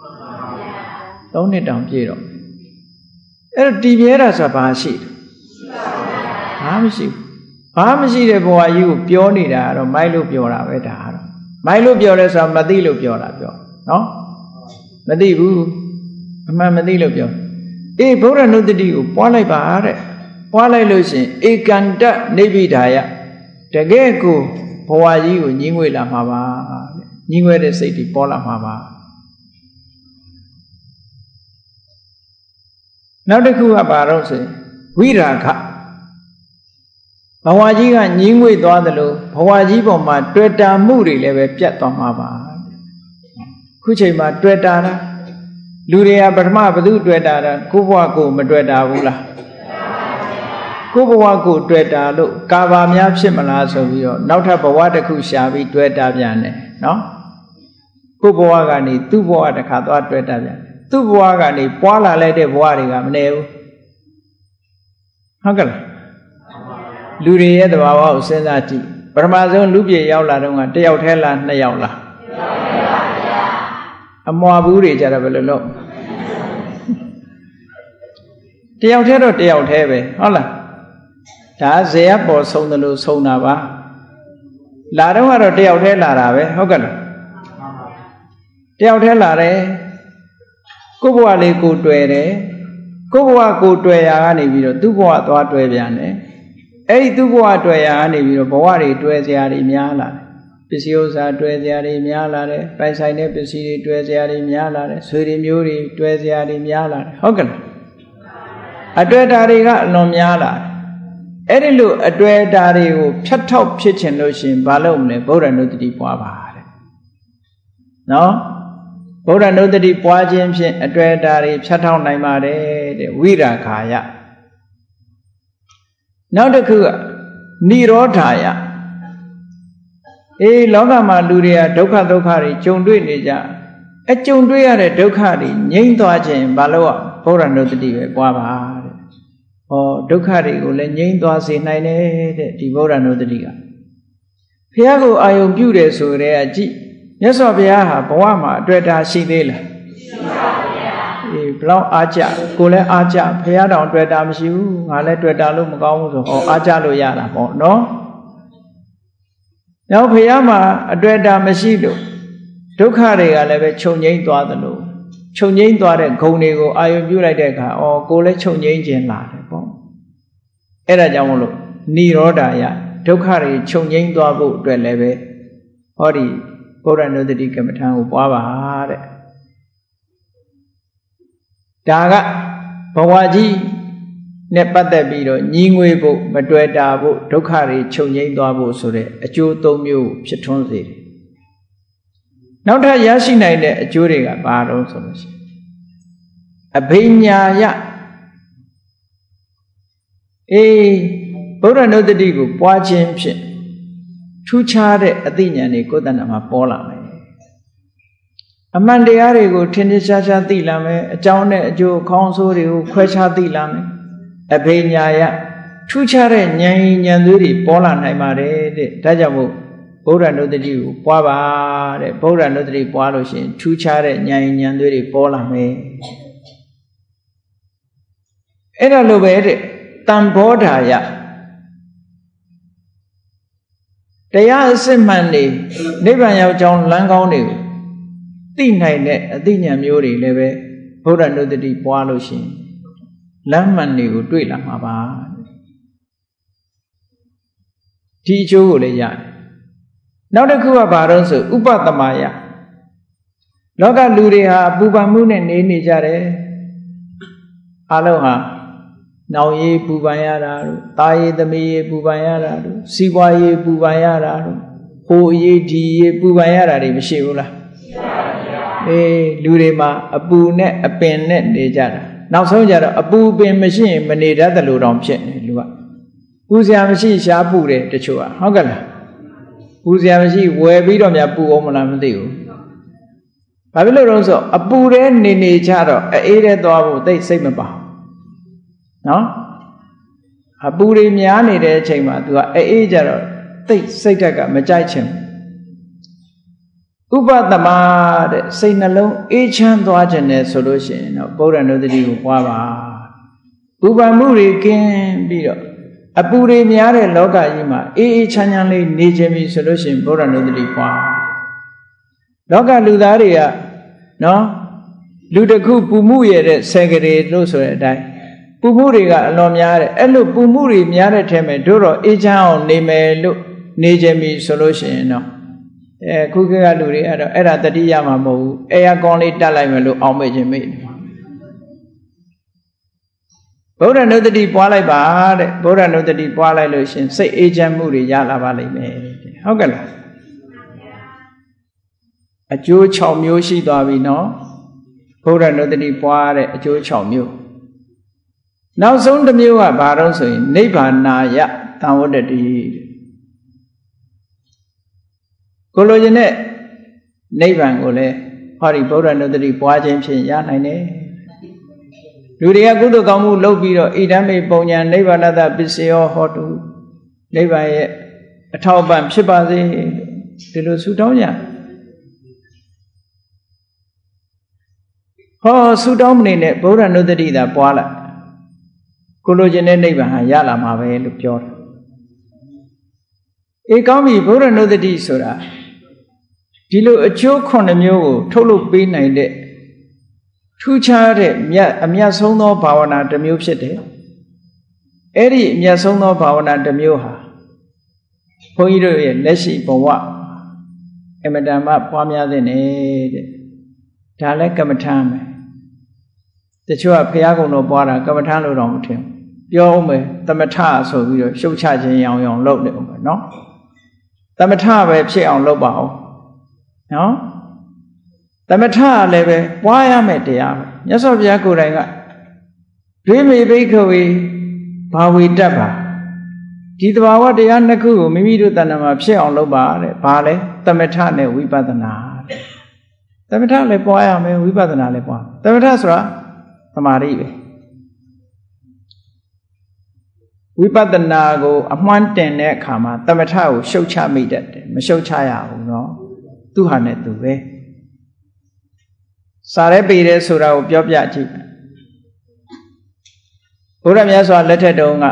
3နှစ်တောင်ပြည့်တော့အဲ့တော့တည်မြဲတာဆိုတာဘာရှိလဲဘာမရှိဘူးဘာမရှိတဲ့ဘဝကြီးကိုပြောနေတာကတော့မိုက်လို့ပြောတာပဲဒါကတော့မိုက်လို့ပြောလဲဆိုတာမသိလို့ပြောတာပြောနော်မသိဘူးအမှန်မသိလို့ပြောအေးဗုဒ္ဓနုတ္တိကိုပွားလိုက်ပါတဲ့ပွားလိုက်လို့ရှိရင်ဧကန္တနိဗ္ဗိဒာယတကယ်ကိုဘဝကြီးကိုညှင်းငွေလာမှာပါညှင်းငွေတဲ့စိတ်တွေပေါ်လာမှာပါနောက်တစ်ခုကဘာတော့ဆိုဝိရာခဘဝကြီးကညှင်းငွေသွားသလိုဘဝကြီးပေါ်မှာတွေ့တာမှုတွေလည်းပဲပြတ်သွားမှာပါခုချိန်မှာတွေ့တာလားလူတွေကပထမဘသူတွေ့တာတာကိုဘဝကိုမတွေ့တာဘူးလားကိုဘဝကိုတွေ့တာလို့ကာဘာများဖြစ်မလားဆိုပြီးတော့နောက်ထပ်ဘဝတစ်ခုရှာပြီးတွေ့တာပြန်တယ်နော်ကိုဘဝကနေသူ့ဘဝတစ်ခါသွားတွေ့တာပြန်သူ့ဘဝကနေပွားလာလိုက်တဲ့ဘဝတွေကမနေဘူးဟုတ်ကဲ့လူတွေရဲ့သဘာဝကိုစဉ်းစားကြည့်ပထမဆုံးလူပြေရောက်လာတော့က1ယောက်ထဲလား2ယောက်လား1ယောက်ပါဗျာအမွာဘူးတွေကြတော့ဘယ်လိုလုပ်1ယောက်ထဲတော့1ယောက်ထဲပဲဟုတ်လားဒါဇေယပေါ်ဆုံးတယ်လို့ဆုံးတာပါလာတော့ကတော့1ယောက်ထဲလာတာပဲဟုတ်ကဲ့လား1ယောက်ထဲလာတယ်ကိုယ့်ဘဝလေးကိုတွေ့တယ်ကိုယ့်ဘဝကိုတွေ့ရာကနေပြီးတော့သူ့ဘဝသွားတွေ့ပြန်တယ်အဲ့ဒီသူ့ဘဝတွေ့ရာကနေပြီးတော့ဘဝတွေတွေ့စရာတွေများလာတယ်ပစ္စည်းဥစ္စာတွေ့စရာတွေများလာတယ်ပိုင်ဆိုင်တဲ့ပစ္စည်းတွေတွေ့စရာတွေများလာတယ်ဆွေတွေမျိုးတွေတွေ့စရာတွေများလာတယ်ဟုတ်ကဲ့လားအတွေ့အတာတွေကအလွန်များလာတယ်အဲ့ဒီလိုအတွေ့အတာတွေကိုဖြတ်ထောက်ဖြစ်ချင်လို့ရှိရင်ဘာလုပ်မလဲဗုဒ္ဓနုတ္တိပွားပါတဲ့နော်ဗုဒ္ဓနုတ္တိပွားခြင်းဖြင့်အတွေ့အတာတွေဖြတ်ထောက်နိုင်ပါတယ်တဲ့ဝိရာခာယနောက်တစ်ခုကနိရောဓာယအေးလောကမှာလူတွေကဒုက္ခတွေကြုံတွေ့နေကြအကြုံတွေ့ရတဲ့ဒုက္ခတွေငြိမ်းသွားခြင်းဘာလို့ဗုဒ္ဓနုတ္တိပဲပွားပါတဲ့ဟောဒုက္ခတွေကိုလည်းငြိမ်းသွားစေနိုင်တယ်တဲ့ဒီဗုဒ္ဓနုတ္တိကဘုရားကိုအာယုံပြုတယ်ဆိုတဲ့အကြည့်မြတ်စွာဘုရားဟာဘဝမှာအတွေ့အတာရှိသေးလားရှိပါဗျာအေးဘလောက်အားကြကိုလည်းအားကြဖះတောင်တွေ့တာမရှိဘူးငါလည်းတွေ့တာလို့မကောင်းဘူးဆိုဟောအားကြလို့ရတာပေါ့နော်နောက်ဖះမှာအတွေ့တာမရှိလို့ဒုက္ခတွေကလည်းပဲချုပ်ငိမ့်သွားသလိုချုပ်ငိမ့်သွားတဲ့ဂုဏ်တွေကိုအာရုံပြုလိုက်တဲ့အခါကိုလည်းချုပ်ငိမ့်ခြင်းလာတယ်ပေါ့အဲ့ဒါကြောင့်မလို့နိရောဓယဒုက္ခတွေချုပ်ငိမ့်သွားဖို့အတွက်လည်းပဲဟောဒီဗုဒ္ဓနုတ္တိကမ္မထာကိုပွားပါတဲ့ဒါကဘဝကြီးနဲ့ပတ်သက်ပြီးတော့ညီငွေဖို့မတွေ့တာဖို့ဒုက္ခတွေချုပ်ငိမ့်သွားဖို့ဆိုတဲ့အကျိုး၃မျိုးဖြစ်ထွန်းစေတယ်နောက်ထပ်ရရှိနိုင်တဲ့အကျိုးတွေကဘာတော့ဆိုလို့ရှိရင်အဘိညာယဗုဒ္ဓနုတ္တိကိုပွားခြင်းဖြင့်ထူးခြားတဲ့အသိဉာဏ်တွေကိုယ်တဏ္ဍာမှာပေါ်လာမယ်အမှန်တရားတွေကိုထင်ထင်ရှားရှားသိလာမယ်အကြောင်းနဲ့အကျိုးခေါင်းဆိုးတွေကိုခွဲခြားသိလာမယ်အဘိညာယထူးခြားတဲ့ဉာဏ်ဉာဏ်သွေးတွေပေါ်လာနိုင်ပါတယ်တဲ့ဒါကြောင့်မို့ဗုဒ္ဓနုတ္တိကိုပွားပါတဲ့ဗုဒ္ဓနုတ္တိပွားလို့ရှိရင်ထူးခြားတဲ့ဉာဏ်ဉာဏ်သွေးတွေပေါ်လာမယ်အဲ့ဒါလိုပဲတဲ့တံဘောဓာယတရားအစစ်မှန်နေနိဗ္ဗာန်ရောက်ကြောင်းလမ်းကောင်းတွေကိုသိနိုင်တဲ့အသိဉာဏ်မျိုးတွေလည်းပဲဗုဒ္ဓနုတ္တိပွားလို့ရှိရင်လမ်းမှန်တွေကိုတွေ့လာမှာပါဒီအကျိုးကိုလည်းရတယ်နောက်တစ်ခုကဘာလို့ဆိုဥပတမယလောကလူတွေဟာပူပန်မှုနဲ့နေကြတယ်အလုံးဟာနောင်ရေးပူပန်ရတာတို့တာရေးသမီးရေးပူပန်ရတာတို့စီးပွားရေးပူပန်ရတာတို့ဟိုရေးဒီရေးပူပန်ရတာတွေမရှိဘူးလားလူတွေမှာအပူနဲ့အပင်နဲ့နေကြတာနောက်ဆုံးကြတော့အပူပင်မရှိရင်မနေတတ်တယ်လို့တောင်ဖြစ်နေလူကပူစရာမရှိရှားပူတယ်တချို့ကဟုတ်ကဲ့လားပူစရာမရှိဝယ်ပြီးတော့များပူအောင်မလားမသိဘူးဘာဖြစ်လို့တော့ဆိုအပူထဲနေကြတော့အေးတဲ့သွားဖို့သိစိတ်မပါနော်အပူတွေများနေတဲ့အချိန်မှာ तू ကအေးကြတော့သိစိတ်ဓာတ်ကမကြိုက်ချင်ဥပတမတဲ့စိတ်နှလုံးအေးချမ်းသွားခြင်းနဲ့ဆိုလို့ရှိရင်တော့ဗုဒ္ဓနုတ္တိကိုပွားပါပူပန်မှုတွေကင်းပြီးတော့အပူတွေများတဲ့လောကကြီးမှာအေးအေးချမ်းချမ်းလေးနေခြင်းပြီဆိုလို့ရှိရင်ဗုဒ္ဓနုတ္တိပွားလောကလူသားတွေကနော်လူတစ်ခုပူမှုရတဲ့ဆယ်ကလေးလို့ဆိုတဲ့အတိုင်းပူမှုတွေကအလွန်များတယ်အဲ့လိုပူမှုတွေများတဲ့ထဲမှာတို့တော့အေးချမ်းအောင်နေမယ်လို့နေခြင်းပြီဆိုလို့ရှိရင်တော့ခုခေတ်ကလူတွေအဲ့တော့အဲ့ဒါတတိယမှာမဟုတ်ဘူးအေယာကွန်လေးတက်လိုက်မယ်လို့အောင်းမေ့ခြင်းမေ့ဗုဒ္ဓနုတ္တိပွားလိုက်ပါတဲ့ဗုဒ္ဓနုတ္တိပွားလိုက်လို့ရှင်စိတ်အေးချမ်းမှုတွေရလာပါလိမ့်မယ်ဟုတ်ကဲ့လားအကျိုး6မျိုးရှိသွားပြီနော်ဗုဒ္ဓနုတ္တိပွားတဲ့အကျိုး6မျိုးနောက်ဆုံးတစ်မျိုးကဘာတော့ဆိုရင်နိဗ္ဗာနာယသံဝတ္တတိကိုလိုချင်တဲ့နိဗ္ဗာန်ကိုလည်းဟောဒီဗုဒ္ဓနုတ္တိပွားခြင်းဖြင့်ရနိုင်တယ်လူတွေကကုသိုလ်ကောင်းမှုလုပ်ပြီးတော့ဣဒံမေပုံညာနိဗ္ဗာနတပစ္စယောဟောတုနိဗ္ဗာန်ရဲ့အထောက်အပံ့ဖြစ်ပါစေဒီလိုဆုတောင်းကြဟောဆုတောင်းမနေနဲ့ဗုဒ္ဓနုတ္တိသာပွားလိုက်ကိုလိုချင်တဲ့နိဗ္ဗာန်ဟာရလာမှာပဲလို့ပြောတယ်ကောင်းပြီဗုဒ္ဓနုတ္တိဆိုတာဒီလိုအကျိုး9မျိုးကိုထုတ်လုပ်ပေးနိုင်တဲ့ထူးခြားတဲ့အမြတ်ဆုံးသောဘာဝနာတစ်မျိုးဖြစ်တယ်အဲ့ဒီအမြတ်ဆုံးသောဘာဝနာတစ်မျိုးဟာဘုန်းကြီးတို့ရဲ့လက်ရှိဘဝအမတန်မှပွားများတဲ့တဲ့ဒါလည်းကမ္မထာပဲတချို့ကဘုရားကုံတော်ပွားတာကမ္မထာလို့တော့မထင်ပြောအောင်မယ်သမထဆိုပြီးတော့ရှုပ်ချခြင်းရောင်လုပ်နေအောင်ပဲနော်သမထပဲဖြစ်အောင်လုပ်ပါအောင်နော်သမထလည်းပဲပွားရမယ်တရားပဲမြတ်စွာဘုရားကိုယ်တိုင်ကဒွေမေဘိက္ခဝေဘာဝေတ္တပါဒီသဘာဝတရားနှစ်ခုကိုမိမိတို့တဏ္ဍာမှာဖြစ်အောင်လုပ်ပါတဲ့ဘာလဲသမထနဲ့ဝိပဿနာတဲ့သမထလည်းပွားရမယ်ဝိပဿနာလည်းပွားသမထဆိုတာသမာဓိပဲဝိပဿနာကိုအမှန်းတင်တဲ့အခါမှာသမထကိုရှုတ်ချမိတတ်တယ်မရှုတ်ချရဘူးเนาะသူဟာနဲ့သူပဲစားရဲပေတယ်ဆိုတာကိုပြောပြကြည့်ဘုရားမြတ်စွာလက်ထက်တုန်းက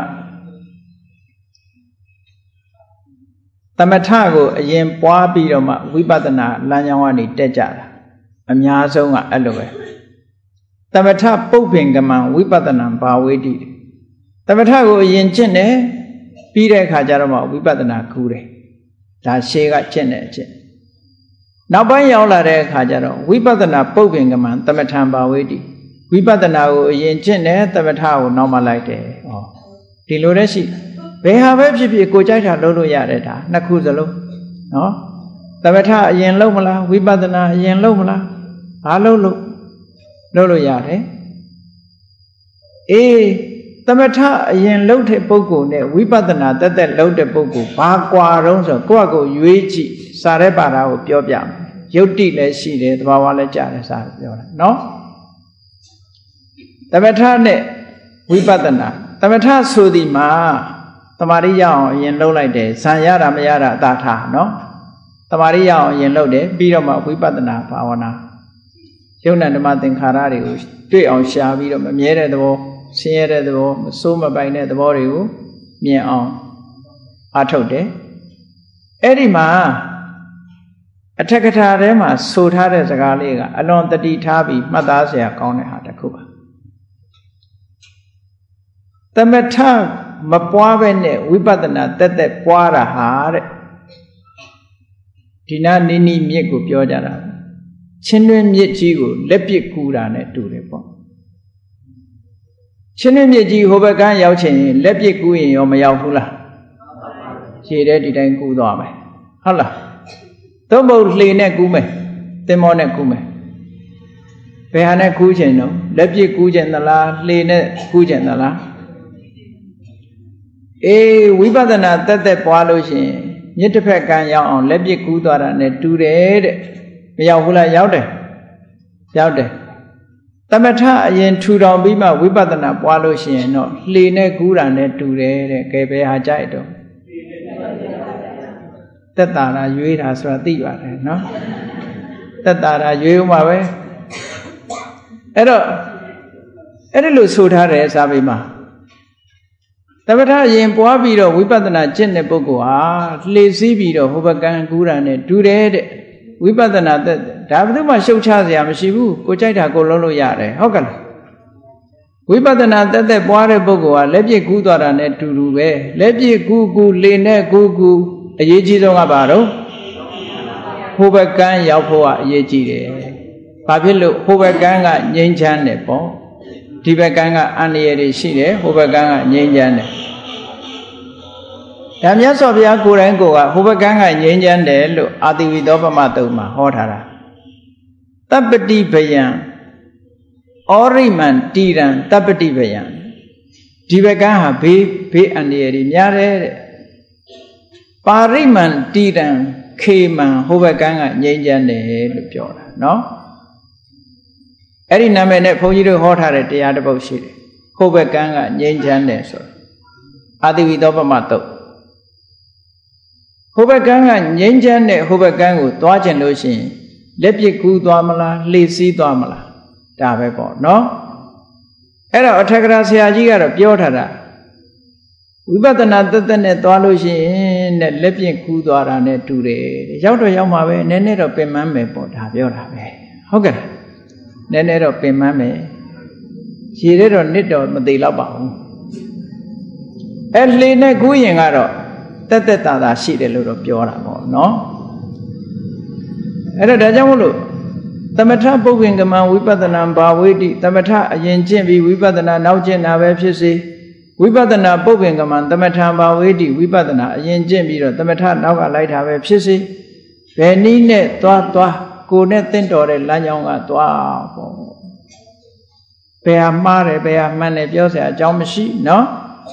သမထကိုအရင်ပွားပြီးတော့မှဝိပဿနာလမ်းကြောင်းကနေတက်ကြတာအများဆုံးကအဲ့လိုပဲသမထပုပ္ပင်ကမံဝိပဿနာဘာဝေတိသမထကိုအရင်ကျင့်တယ်ပြီးတဲ့အခါကျတော့မှဝိပဿနာကူးတယ်ဒါရှေးကကျင့်တဲ့အကျင့်နောက်ပိုင်းရောက်လာတဲ့အခါကျတော့ဝိပဿနာပုပ္ပင်ကမံသမထံဘာဝေတိဝိပဿနာကိုအရင်ကျင့်တယ်သမထကိုနောက်မှလိုက်တယ်ဟောဒီလိုလည်းရှိဘယ်ဟာပဲဖြစ်ဖြစ်ကိုကြိုက်တာလုပ်လို့ရတယ်ဒါနှစ်ခုစလုံးနော်သမထအရင်လုပ်မလားဝိပဿနာအရင်လုပ်မလားဘာလုပ်လို့ရတယ်အေးသမထအရင်လုပ်တဲ့ပုဂ္ဂိုလ်နဲ့ဝိပဿနာတက်တက်လုပ်တဲ့ပုဂ္ဂိုလ်ဘာကွာတုံးဆိုကိုယ့်အကိုရွေးကြည့်စာရဲပါတာကိုပြောပြမယ်ယုတ်တိလည်းရှိတယ်သဘာဝလည်းကြားတယ်စာပြောတာနော်သမထနဲ့ဝိပဿနာသမထဆိုဒီမှာတမာရိရအောင်အရင်လုပ်လိုက်တယ်ဇံရတာမရတာအသာထားနော်တမာရိရအောင်အရင်လုပ်တယ်ပြီးတော့မှဝိပဿနာဘာဝနာယုံနာဓမ္မသင်္ခါရတွေကိုတွေ့အောင်ရှားပြီးတော့မမြဲတဲ့သဘောဆင်းရဲတဲ့သဘောမစိုးမပိုင်တဲ့သဘောတွေကိုမြင်အောင်အားထုတ်တယ်အဲ့ဒီမှာအထက်ကထာထဲမှာဆိုထားတဲ့စကားလေးကအလွန်တတိထားပြီးမှတ်သားစရာကောင်းတဲ့ဟာတစ်ခုပါသမထမပွားပဲနဲ့ဝိပဿနာတက်တက်ပွားတာဟာတဲ့ဒီနာနိနိမြစ်ကိုပြောကြတာချင်းတွင်းမြစ်ကြီးကိုလက်ပစ်ကူးတာနဲ့တူတယ်ပေါ့ချင်းတွင်းမြစ်ကြီးဟိုဘက်ကရောက်ချင်ရင်လက်ပစ်ကူးရင်ရောမရောက်ဘူးလားခြေတဲ့ဒီတိုင်းကူးသွားမယ်ဟုတ်လားသို့မဟုတ်လှေနဲ့ကူးမယ်သင်္ဘောနဲ့ကူးမယ်ဘယ်ဟာနဲ့ကူးချင်တော့လက်ပစ်ကူးချင်သလားလှေနဲ့ကူးချင်သလားအေးဝိပဿနာတက်တက်ပွားလို့ရှိရင်မြစ်တစ်ဖက်ကမ်းရောက်အောင်လက်ပစ်ကူးသွားတာနဲ့တူတယ်တဲ့မရောက်ဘူးလားရောက်တယ်သမထအရင်ထူထောင်ပြီးမှဝိပဿနာပွားလို့ရှိရင်တော့လှေနဲ့ကူးတာနဲ့တူတယ်တဲ့ကဲဘယ်ဟာကြိုက်တော့တက်တာလားရွေးတာဆိုတာသိပါတယ်နော်တက်တာလားရွေးဦးမှာပဲအဲ့တော့အဲ့ဒီလိုဆိုထားတယ်စာပေမှာသမထအရင်ပွားပြီးတော့ဝိပဿနာကျင့်တဲ့ပုဂ္ဂိုလ်ဟာလှေစီးပြီးတော့ဟိုဘကံကူးတာနဲ့တူတယ်တဲ့ဝိပဿနာတက်ဒါဘယ်သူမှရှုပ်ချစရာမရှိဘူးကိုကြိုက်တာကိုလုံးလို့ရတယ်ဟုတ်ကဲ့ဝိပဿနာတက်တက်ပွားတဲ့ပုဂ္ဂိုလ်ဟာလက်ပြကူးသွားတာနဲ့တူတူပဲလက်ပြကူးလေနဲ့ကူးအရေးကြီးဆုံးကဘာတော့ဟိုဘကံရောက်ဖို့ကအရေးကြီးတယ်ဘာဖြစ်လို့ဟိုဘကံကငြိမ်းချမ်းတယ်ပေါ့ဒီဘက်ကံကအန္တရာယ်တွေရှိတယ်ဟိုဘက်ကံကငြိမ်းချမ်းတယ်ဒါမြတ်စွာဘုရားကိုယ်တိုင်ကိုယ်ကဟိုဘက်ကံကငြိမ်းချမ်းတယ်လို့အာတိဝိသောပမတုံမှာဟောထားတာတပ္ပတိဗယံဩရိမံတိရံတပ္ပတိဗယံဒီဘက်ကံဟာဘေးအန္တရာယ်တွေများတယ်တဲ့ပါရိမံတိရံခေမံဟိုဘက်ကံကငြိမ်းချမ်းတယ်လို့ပြောတာနော်အဲ့ဒီနာမည်နဲ့ဘုန်းကြီးတို့ဟောထားတဲ့တရားတစ်ပုဒ်ရှိတယ်ဟိုဘက်ကံကငြိမ်းချမ်းတယ်ဆိုအာတိဝိသောပမတုတ်ဟိုဘက်ကံကငြိမ်းချမ်းတဲ့ဟိုဘက်ကံကိုသွားကျင်လို့ရှိရင်လက်ပစ်ကူးသွားမလားလှေစီးသွားမလားဒါပဲပေါ့နော်အဲ့တော့အထက်ကရာဆရာကြီးကတော့ပြောထားတာဝိပဿနာတက်တက်နဲ့သွားလို့ရှိရင်တဲ့လက်ပစ်ကူးသွားတာနဲ့တူတယ်ရောက်တော့ရောက်မှာပဲနည်းနည်းတော့ပင်ပန်းမယ်ပေါ့ဒါပြောတာပဲဟုတ်ကဲ့နည်းနည်းတော့ပင်ပန်းမယ်ခြေထဲတော့နစ်တော့မသေးတော့ပါဘူးအဲ့လှေနဲ့ကူးရင်ကတော့တက်တက်တာတာရှိတယ်လို့တော့ပြောတာပေါ့နော်အဲ့တော့ဒါကြောင့်မို့လို့သမထပုပ္ပင်ကမံဝိပဿနာဘာဝေတိသမထအရင်ကျင့်ပြီးဝိပဿနာနောက်ကျင့်တာပဲဖြစ်စေဝိပဿနာပုပ္ပင်ကမံသမထဘာဝေတိဝိပဿနာအရင်ကျင့်ပြီးတော့သမထနောက်ကလိုက်တာပဲဖြစ်စေဘယ်နည်းနဲ့သွားကိုယ်နဲ့တင့်တော်တဲ့လမ်းကြောင်းကသွားပေါ့ဘယ်ဟာမှားတယ်ဘယ်ဟာမှန်တယ်ပြောစရာအကြောင်းမရှိနော်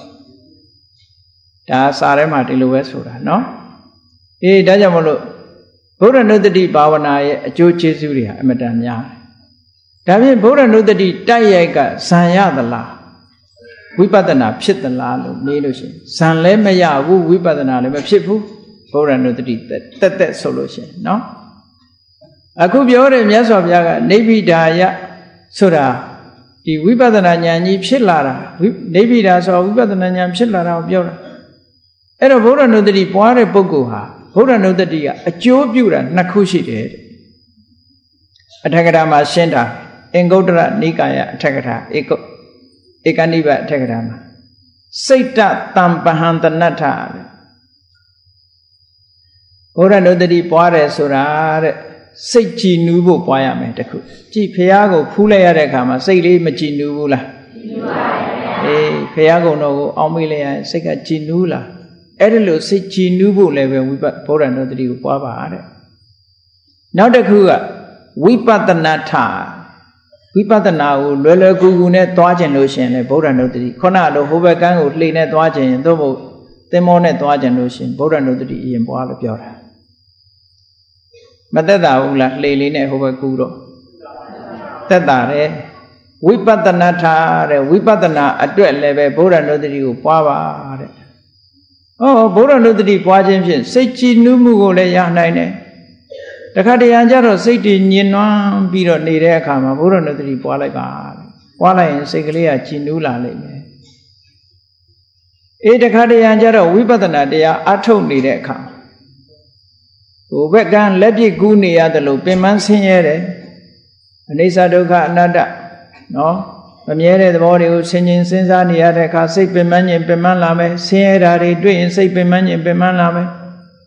ဒါစာထဲမှာဒီလိုပဲဆိုတာနော်အေးဒါကြောင့်မလို့ဗုဒ္ဓနုတ္တိဘာဝနာရဲ့အကျိုးကျေးဇူးတွေဟာအမတန်များတယ်ဒါဖြင့်ဗုဒ္ဓနုတ္တိတိုက်ရိုက်ကဇံရသလားဝိပဿနာဖြစ်သလားလို့မေးလို့ရှိရင်ဇံလည်းမရဘူးဝိပဿနာလည်းမဖြစ်ဘူးဗုဒ္ဓနုတ္တိတက်ဆိုလို့ရှိရင်နော်အခုပြောတဲ့မြတ်စွာဘုရားကနိဗ္ဗိဒာယဆိုတာဒီဒီဝိပဿနာဉာဏ်ကြီးဖြစ်လာတာနေပြီတာဆိုဝိပဿနာဉာဏ်ဖြစ်လာတာကိုပြောတာအဲ့တော့ဗုဒ္ဓနုတ္တိပွားတဲ့ပုဂ္ဂိုလ်ဟာဗုဒ္ဓနုတ္တိကအကျိုးပြုတာနှစ်ခုရှိတယ်အထက်ကထာမှာရှင်းတာအင်္ဂုတ္တရနိကာယအထက်ကထာဧကနိဗ္ဗအထက်ကထာမှာစိတ်တတံပဟံတနတ္ထတဲ့ဘုရားနုတ္တိပွားတယ်ဆိုတာတဲ့စိတ်ကြည်နူးဖို့ပွားရမယ်တခုကြည်ဖះကိုဖူးလိုက်ရတဲ့အခါမှာစိတ်လေးမကြည်နူးဘူးလားကြည်နူးပါဗျာဖះကုံတော်ကိုအောင်းမိလိုက်ရင်စိတ်ကကြည်နူးလားအဲ့ဒါလို့စိတ်ကြည်နူးဖို့လည်းပဲဘုရားနုတ္တိကိုပွားပါတဲ့နောက်တစ်ခုကဝိပဿနာထဝိပဿနာကိုလွယ်လွယ်ကူကူနဲ့သွားခြင်းလို့ရှင်လေဗုဒ္ဓနုတ္တိခုနလိုဟိုဘက်ကန်းကိုလှေနဲ့သွားခြင်းသို့မဟုတ်သင်္ဘောနဲ့သွားခြင်းလို့ရှင်ဗုဒ္ဓနုတ္တိအရင်ပွားလို့ပြောတာမသက်သာဘူးလားလှေလေးနဲ့ဟိုဘက်ကူတော့သက်သာတယ်ဝိပဿနာထတဲ့ဝိပဿနာအတွက်လည်းပဲဗုဒ္ဓနုတ္တိကိုပွားပါတဲ့ဟောဗုဒ္ဓနုတ္တိပွားခြင်းဖြင့်စိတ်ကြည်နူးမှုကိုလည်းရနိုင်တယ်တခါတရံကြတော့စိတ်တည်ညင်နွမ်းပြီးတော့နေတဲ့အခါမှာဘုရားနုတ္တိပွားလိုက်ပါပွားလိုက်ရင်စိတ်ကလေးကကြည်နူးလာလိမ့်မယ်တခါတရံကြတော့ဝိပဿနာတရားအထုတ်နေတဲ့အခါဟိုဘက်ကလက်ပြကူးနေရတယ်လို့ပင်ပန်းဆင်းရဲတယ်အနိစ္စဒုက္ခအနတ္တနော်မမြဲတဲ့သဘောတွေကိုဆင်ခြင်စဉ်းစားနေရတဲ့အခါစိတ်ပင်ပန်းခြင်းပင်ပန်းလာမယ်ဆင်းရဲတာတွေတွေ့ရင်စိတ်ပင်ပန်းခြင်းပင်ပန်းလာမယ်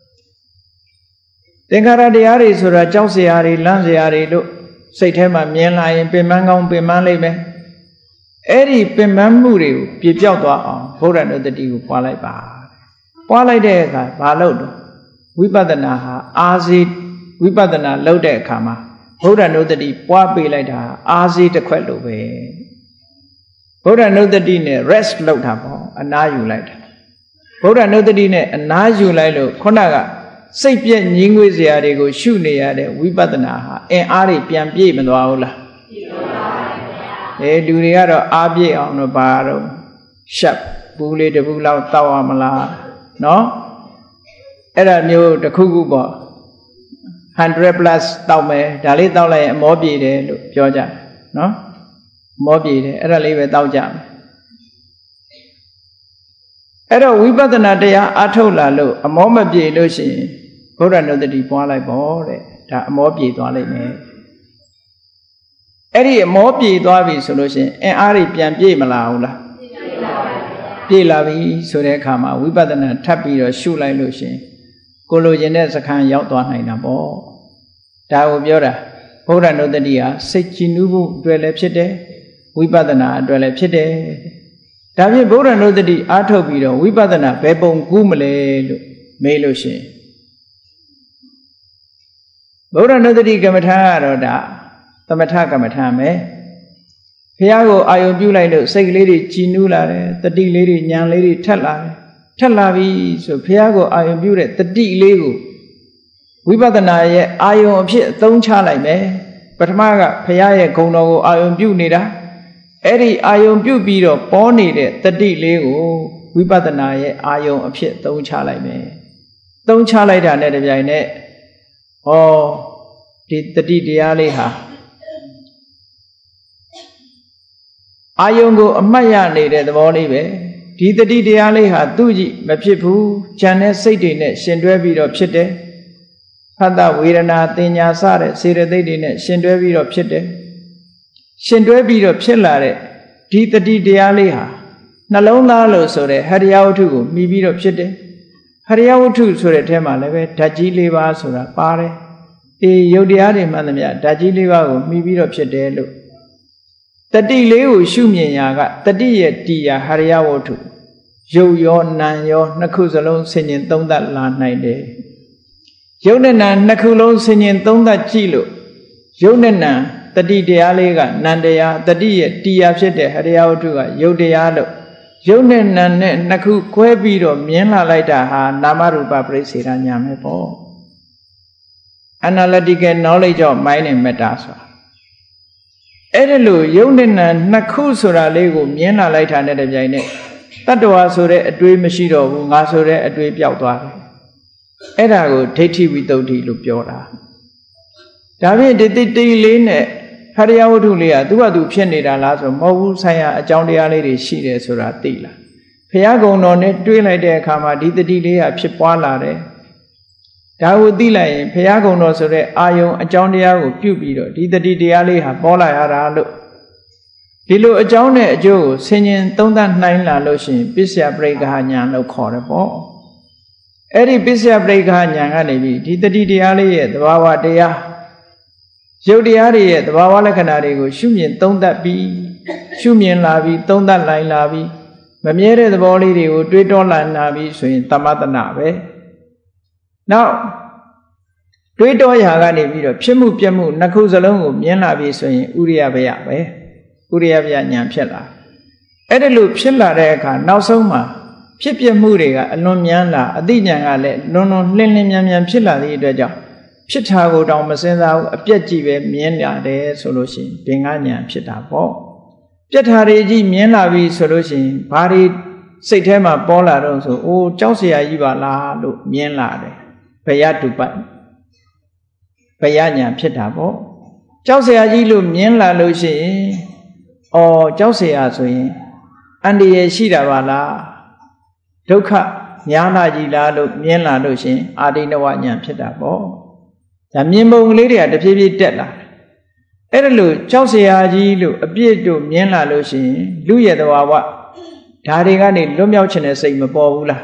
သင်္ခါရတရားတွေဆိုတာကြောက်စရာတွေလန့်စရာတွေလို့စိတ်ထဲမှာမြင်လာရင်ပင်ပန်းကောင်းပင်ပန်းလိမ့်မယ်အဲ့ဒီပင်ပန်းမှုတွေကိုပြပြောက်သွားအောင်ဘုရားနုတ္တိကိုပွားလိုက်ပါပွားလိုက်တဲ့အခါဘာလို့တော့ဝိပဿနာဟာအာစီဝိပဿနာလုပ်တဲ့အခါမှာဘုရားနုတ္တိပွားပေးလိုက်တာအာစီတစ်ခွက်လို့ပဲဘုရားနုတ္တိနဲ့ rest လုပ်တာပေါ့အနားယူလိုက်တာဘုရားနုတ္တိနဲ့အနားယူလိုက်လို့ခုနကစိတ်ပြည့်ငြင်းငွေ့စရာတွေကိုရှုနေရတဲ့ဝိပဿနာဟာအင်အားတွေပြန်ပြည့်မသွားဘူးလားပြည့်သွားပါဗျာလူတွေကတော့အားပြည့်အောင်တော့ပါတော့ရှက်ဘူးလေးတစ်ဘူးလောက်တောက်ရမလားနော်အဲ့ဒါမျိုးတစ်ခုခုပေါ့100 plus တောက်မယ်ဒါလေးတောက်လိုက်ရင်အမောပြေတယ်လို့ပြောကြတယ်နော်အမောပြေတယ်အဲ့ဒါလေးပဲတောက်ကြမယ်အဲ့တော့ဝိပဿနာတရားအထုတ်လာလို့အမောမပြေလို့ရှိရင်ဘုရားနုတ္တိပွားလိုက်ပေါ့တဲ့ဒါအမောပြေသွားလိမ့်မယ်အဲ့ဒီအမောပြေသွားပြီဆိုလို့ရှိရင်အင်အားတွေပြန်ပြေမလာဘူးလားပြေလာပြီဆိုတဲ့အခါမှာဝိပဿနာထပ်ပြီးတော့ရှုလိုက်လို့ရှိရင်ကိုလိုချင်တဲ့စခန်းရောက်သွားနိုင်တာပေါ့ဒါကိုပြောတာဘုရားနုတ္တိဟာစိတ်ကြည်နူးဖို့အတွက်လည်းဖြစ်တယ်ဝိပဿနာအတွက်လည်းဖြစ်တယ်ဒါဖြင့်ဘုရားနုတ္တိအားထုတ်ပြီးတော့ဝိပဿနာဘယ်ပုံကူးမလဲလို့မေးလို့ရှိရင်ဘုရားနုတ္တိကမ္မထာကတော့ဒါသမထကမ္မထာပဲဘုရားကိုအာယုံပြုလိုက်လို့စိတ်ကလေးတွေကြည်နူးလာတယ်တတိလေးတွေဉာဏ်လေးတွေထက်လာတယ်ထက်လာပြီဆိုဘုရားကိုအာယုံပြုတဲ့တတိလေးကိုဝိပဿနာရဲ့အာယုံအဖြစ်အသုံးချလိုက်မယ်ပထမကဘုရားရဲ့ဂုဏ်တော်ကိုအာယုံပြုနေတာအဲ့ဒီအာယုံပြုပြီးတော့ပေါ်နေတဲ့တတိလေးကိုဝိပဿနာရဲ့အာယုံအဖြစ်သုံးချလိုက်မယ်သုံးချလိုက်တာနဲ့တပြိုင်နက်ဩဒီတတိတရားလေးဟာအာယုံကိုအမှတ်ရနေတဲ့သဘောလေးပဲဒီတတိတရားလေးဟာသူ့ကြည့်မဖြစ်ဘူးဉာဏ်နဲ့စိတ်တွေနဲ့ရှင်တွဲပြီးတော့ဖြစ်တယ်ဖတ်တာဝေဒနာတင်ညာစတဲ့စေတသိက်တွေနဲ့ရှင်တွဲပြီးတော့ဖြစ်တယ်ရှင်တွဲပြီးတော့ဖြစ်လာတဲ့ဒီတတိတရားလေးဟာနှလုံးသားလို့ဆိုတဲ့ဟရိယဝတ္ထုကိုမှီပြီးတော့ဖြစ်တယ်ဟရိယဝတ္ထုဆိုတဲ့အထဲမှာလည်းပဲဓာတ်ကြီး၄ပါးဆိုတာပါတယ်ယုတ်တရားတွေမှန်သမျှဓာတ်ကြီး၄ပါးကိုမှီပြီးတော့ဖြစ်တယ်လို့တတိလေးကိုရှုမြင်ရာကတတိရဲ့တီယာဟရိယဝတ္ထုရုပ်ရောနာမ်ရောနှစ်ခုစလုံးဆင်ញင်သုံးသပ်လာနိုင်တယ်ရုပ်နဲ့နာမ်နှစ်ခုလုံးဆင်ញင်သုံးသပ်ကြည့်လို့ရုပ်နဲ့နာမ်တတိတရားလေးကနံတရားတတိရဲ့တီယာဖြစ်တဲ့ဟရိယဝတ္ထုကရုပ်တရားလို့ရုပ်နဲ့နာမ်နဲ့နှစ်ခုခွဲပြီးတော့မြင်လာလိုက်တာဟာနာမရူပပရိစ္ဆေဒညာပဲပေါ့ analytical knowledge of mind and matter ဆိုတာအဲ့ဒါလို့ယုံနဲ့နာနှစ်ခုဆိုတာလေးကိုမြင်လာလိုက်တာနဲ့တပြိုင်နက်တတ္တဝါဆိုတဲ့အတွေးမရှိတော့ဘူးငါဆိုတဲ့အတွေးပျောက်သွားတယ်အဲ့ဒါကိုဒိဋ္ဌိဝိတ္တုဒ္ဓိလို့ပြောတာဒါဖြင့်ဒီတိလေးနဲ့ Hariya Wutulia, Duadu Pianida Lazo, Mogu Saya, a John de Lady, she is Sura Tila. Piago no net, do like their Kama, did the Dilia, Pipwala. Dawu Dila, Piago no Sore, Ayo, a John Diago, Pupido, did the Diali have Bola Aralu. Dilo a John Joe, singing Tondan Nine Lotion, Bisia Breakahanya, no corner. Eri Bisia Breakahanya, did the Diali, the Wawa Dea. Jodiari, the Wawala Canary, Shumian, don't that be Shumian Lavi, don't that line Lavi. Mamere the body would do it all and Navi, so in Tamata Nave. Now, do it all Yagani video, Pimu Piamu, Nakuzalongo, Mianavi, so in Uria Uriavia Nyampella. Edelu Pilla Reka, now Soma, Pipia Muriga, Nomiana, Adinangale, no Linian Pilla the job. Pitago down Masenda, a Piajive, Miena de solution, Pingania Pitabo. Pietari, Miena vi solution, Pari, Satema, Bola, also, oh, Josia Iva la, look, Mienlade, Payatu Pat Payanya Pitabo. Josia Ilu, Mienla Lucy, or Josia Swing, and the Shida Vala, Doka, Yana Gila, look, Mienla Lucy, Adinawanya Pitabo. The Mimbo lady at the baby dead. Edelu, Chelsea Agilu, appeared to Miena Lucy, Luya the Wawa, Tarigani, Lumiauchen say Mabula.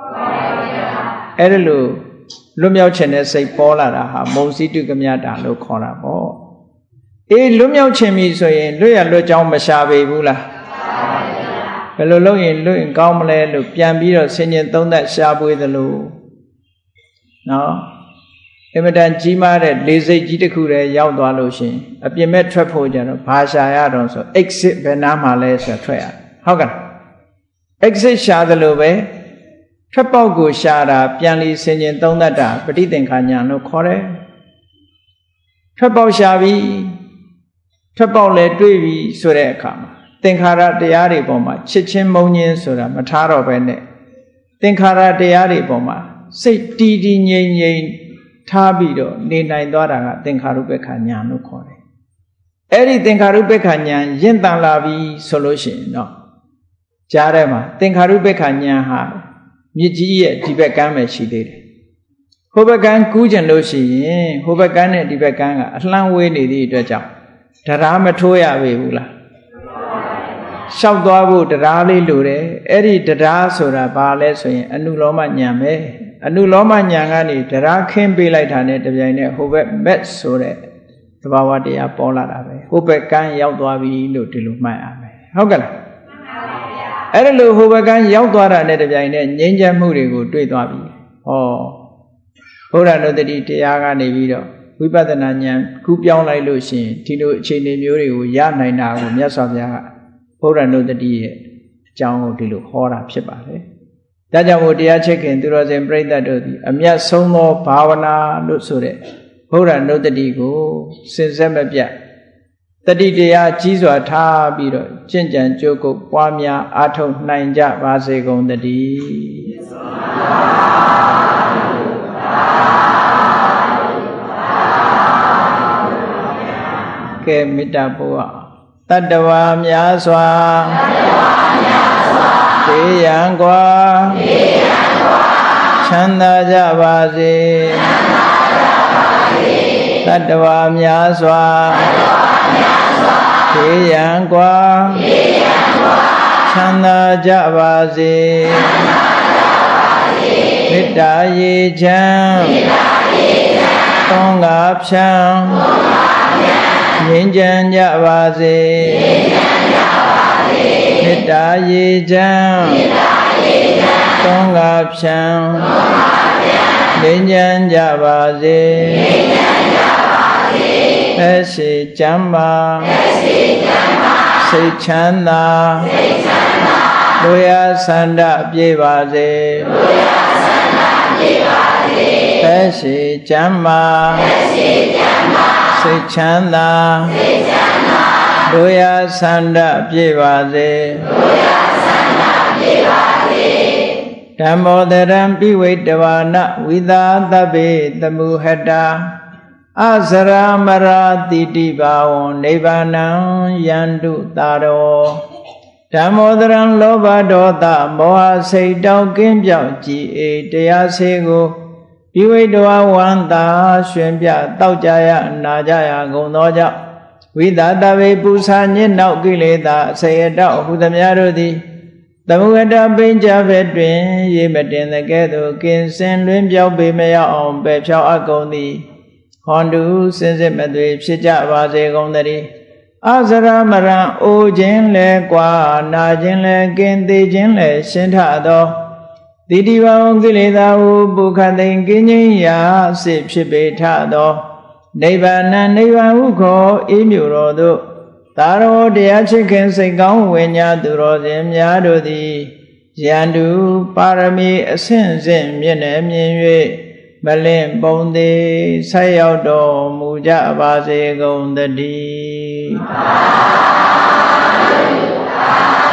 Edelu, Lumiauchen say Paula, Mosi to Gamiata, no corner. A Lumiauchen so in Luya Lujam Mashabe Bula. Hello, in Luin Gaumle, Lupiambiro, singing down that sharp with the loo. No. Emedan Jima, Lazy Jitakure, Yauda Lucian, a Pimet Trapojan, Pasha Adonso, exit Benama Lesa Trea. How can exit Shadalove? Trapogo Shada, Pianli singing Donata, but eating Kanya no core. Trapo Shavi, Trapo Le Dui Surekam, Tinkara de Ariboma, Chichin Monian Sura, Mataro Bene, Tinkara de Ariboma, say Didi Yen. Tabido, Nina Dora, Tenkarupe Kanya, no corner. Eri Tenkarupe Kanya, Yentan Lavi solution, no. Jarema, Tenkarupe Kanya ha, Miji, Tibetame, she did. Hobagan Kujan Loshi, Hobagan, Tibetanga, a long way needed the job. Tarama Toya Vula. Shaudabu, the Rally Lure, Eri the Dasura, Bales, and Nuloma Nyame. Anuloma Nyangani, the Rakim be like Hane, the Yane, who met Sore, the Bawadia Pola, who began Yaudavi, Lutilu, my ame. How can I? Erelu, who began Yaudara, the Yane, Ninja Muri, who do it. Oh, Hora no the Tiaga Nevido, we better Nanyam, Kupion like Lucy, Tino Chini Muri, Yana, Yasavia, Hora no the dear, Jango Tilu, Hora Pipare. Dajamudia chicken, there was a brain that a mere sono, Pavana, Lutsure, Hora no the digo, since Zemabia. The Didia, Jizwa Ta Bido, Jinjan Joko, Wamia, Ato, Nanja, Vasegon the D. Ke Mitaboa Tadawa Miaswa. Yangwa Chanda Javazi Tadwa Myaswa Yangwa Chanda Javazi Vita Ye Jam Tonga Psham Yinjan Javazi Vita Ye Jam Tonga Psham Yinjan Javazi Esi Jamba Sei Chanda Loya Sanda Pyevaze Esi Jamba Sei Chanda Loya Sanda Pyevaze Dhammo Dharam Piwetavana Vidha Tabe Tamuhata အစရမရာတိတိဘာဝံနိဗ္ဗာနံယန္တုတာရောဓမ္မောတရံလောဘဒေါသမောဟစိတ်တောက်ကင်းပြောက်ကြည်အေတရားစေကိုပိဝိတဝဝန္တာရွှင်ပြတောက်ကြရနာကြရကုန်သောကြောင့်ဝိသတဝေပူဇာညစ်နောက်ကိလေသာအစေအတောက်ဟုသမျှတို့သည်သမုဂတပိဉ္စဘက်တွင်ရေမတင်တဲ့ကဲ့သို့ကင်းစင်လွင်ပြောက်ပေမရောက်အောင်ပယ်ဖြောက်အပ်ကုန်သည်ဟွန်တုစင်စစ်မသွေဖြစ်ကြပါစေကုန်သတည်းအစရမရံအိုခြင်းလဲကွာနာခြင်းလဲကင်းသေးခြင်းလဲရှင်းထသောတိတိဝံကိလေသာဟုပုခသိင်ကင်းခြင်းရာစစ်ဖြစ်ပေထသောနိဗ္ဗာန်နိဗ္ဗာန်ဟုခေါ်ဤမြို့တော်သို့သာရောတရားချစ်ခင်စိတ်ကောင်းဝိညာသူတော်စင်များတို့သည်ယန္တုပါရမီအဆင့်ဆင့်မြင့်နေမြင်၍မလင့်ပုံသေးဆက်ရောက်တော်မူကြပါစေကုန်သတည်း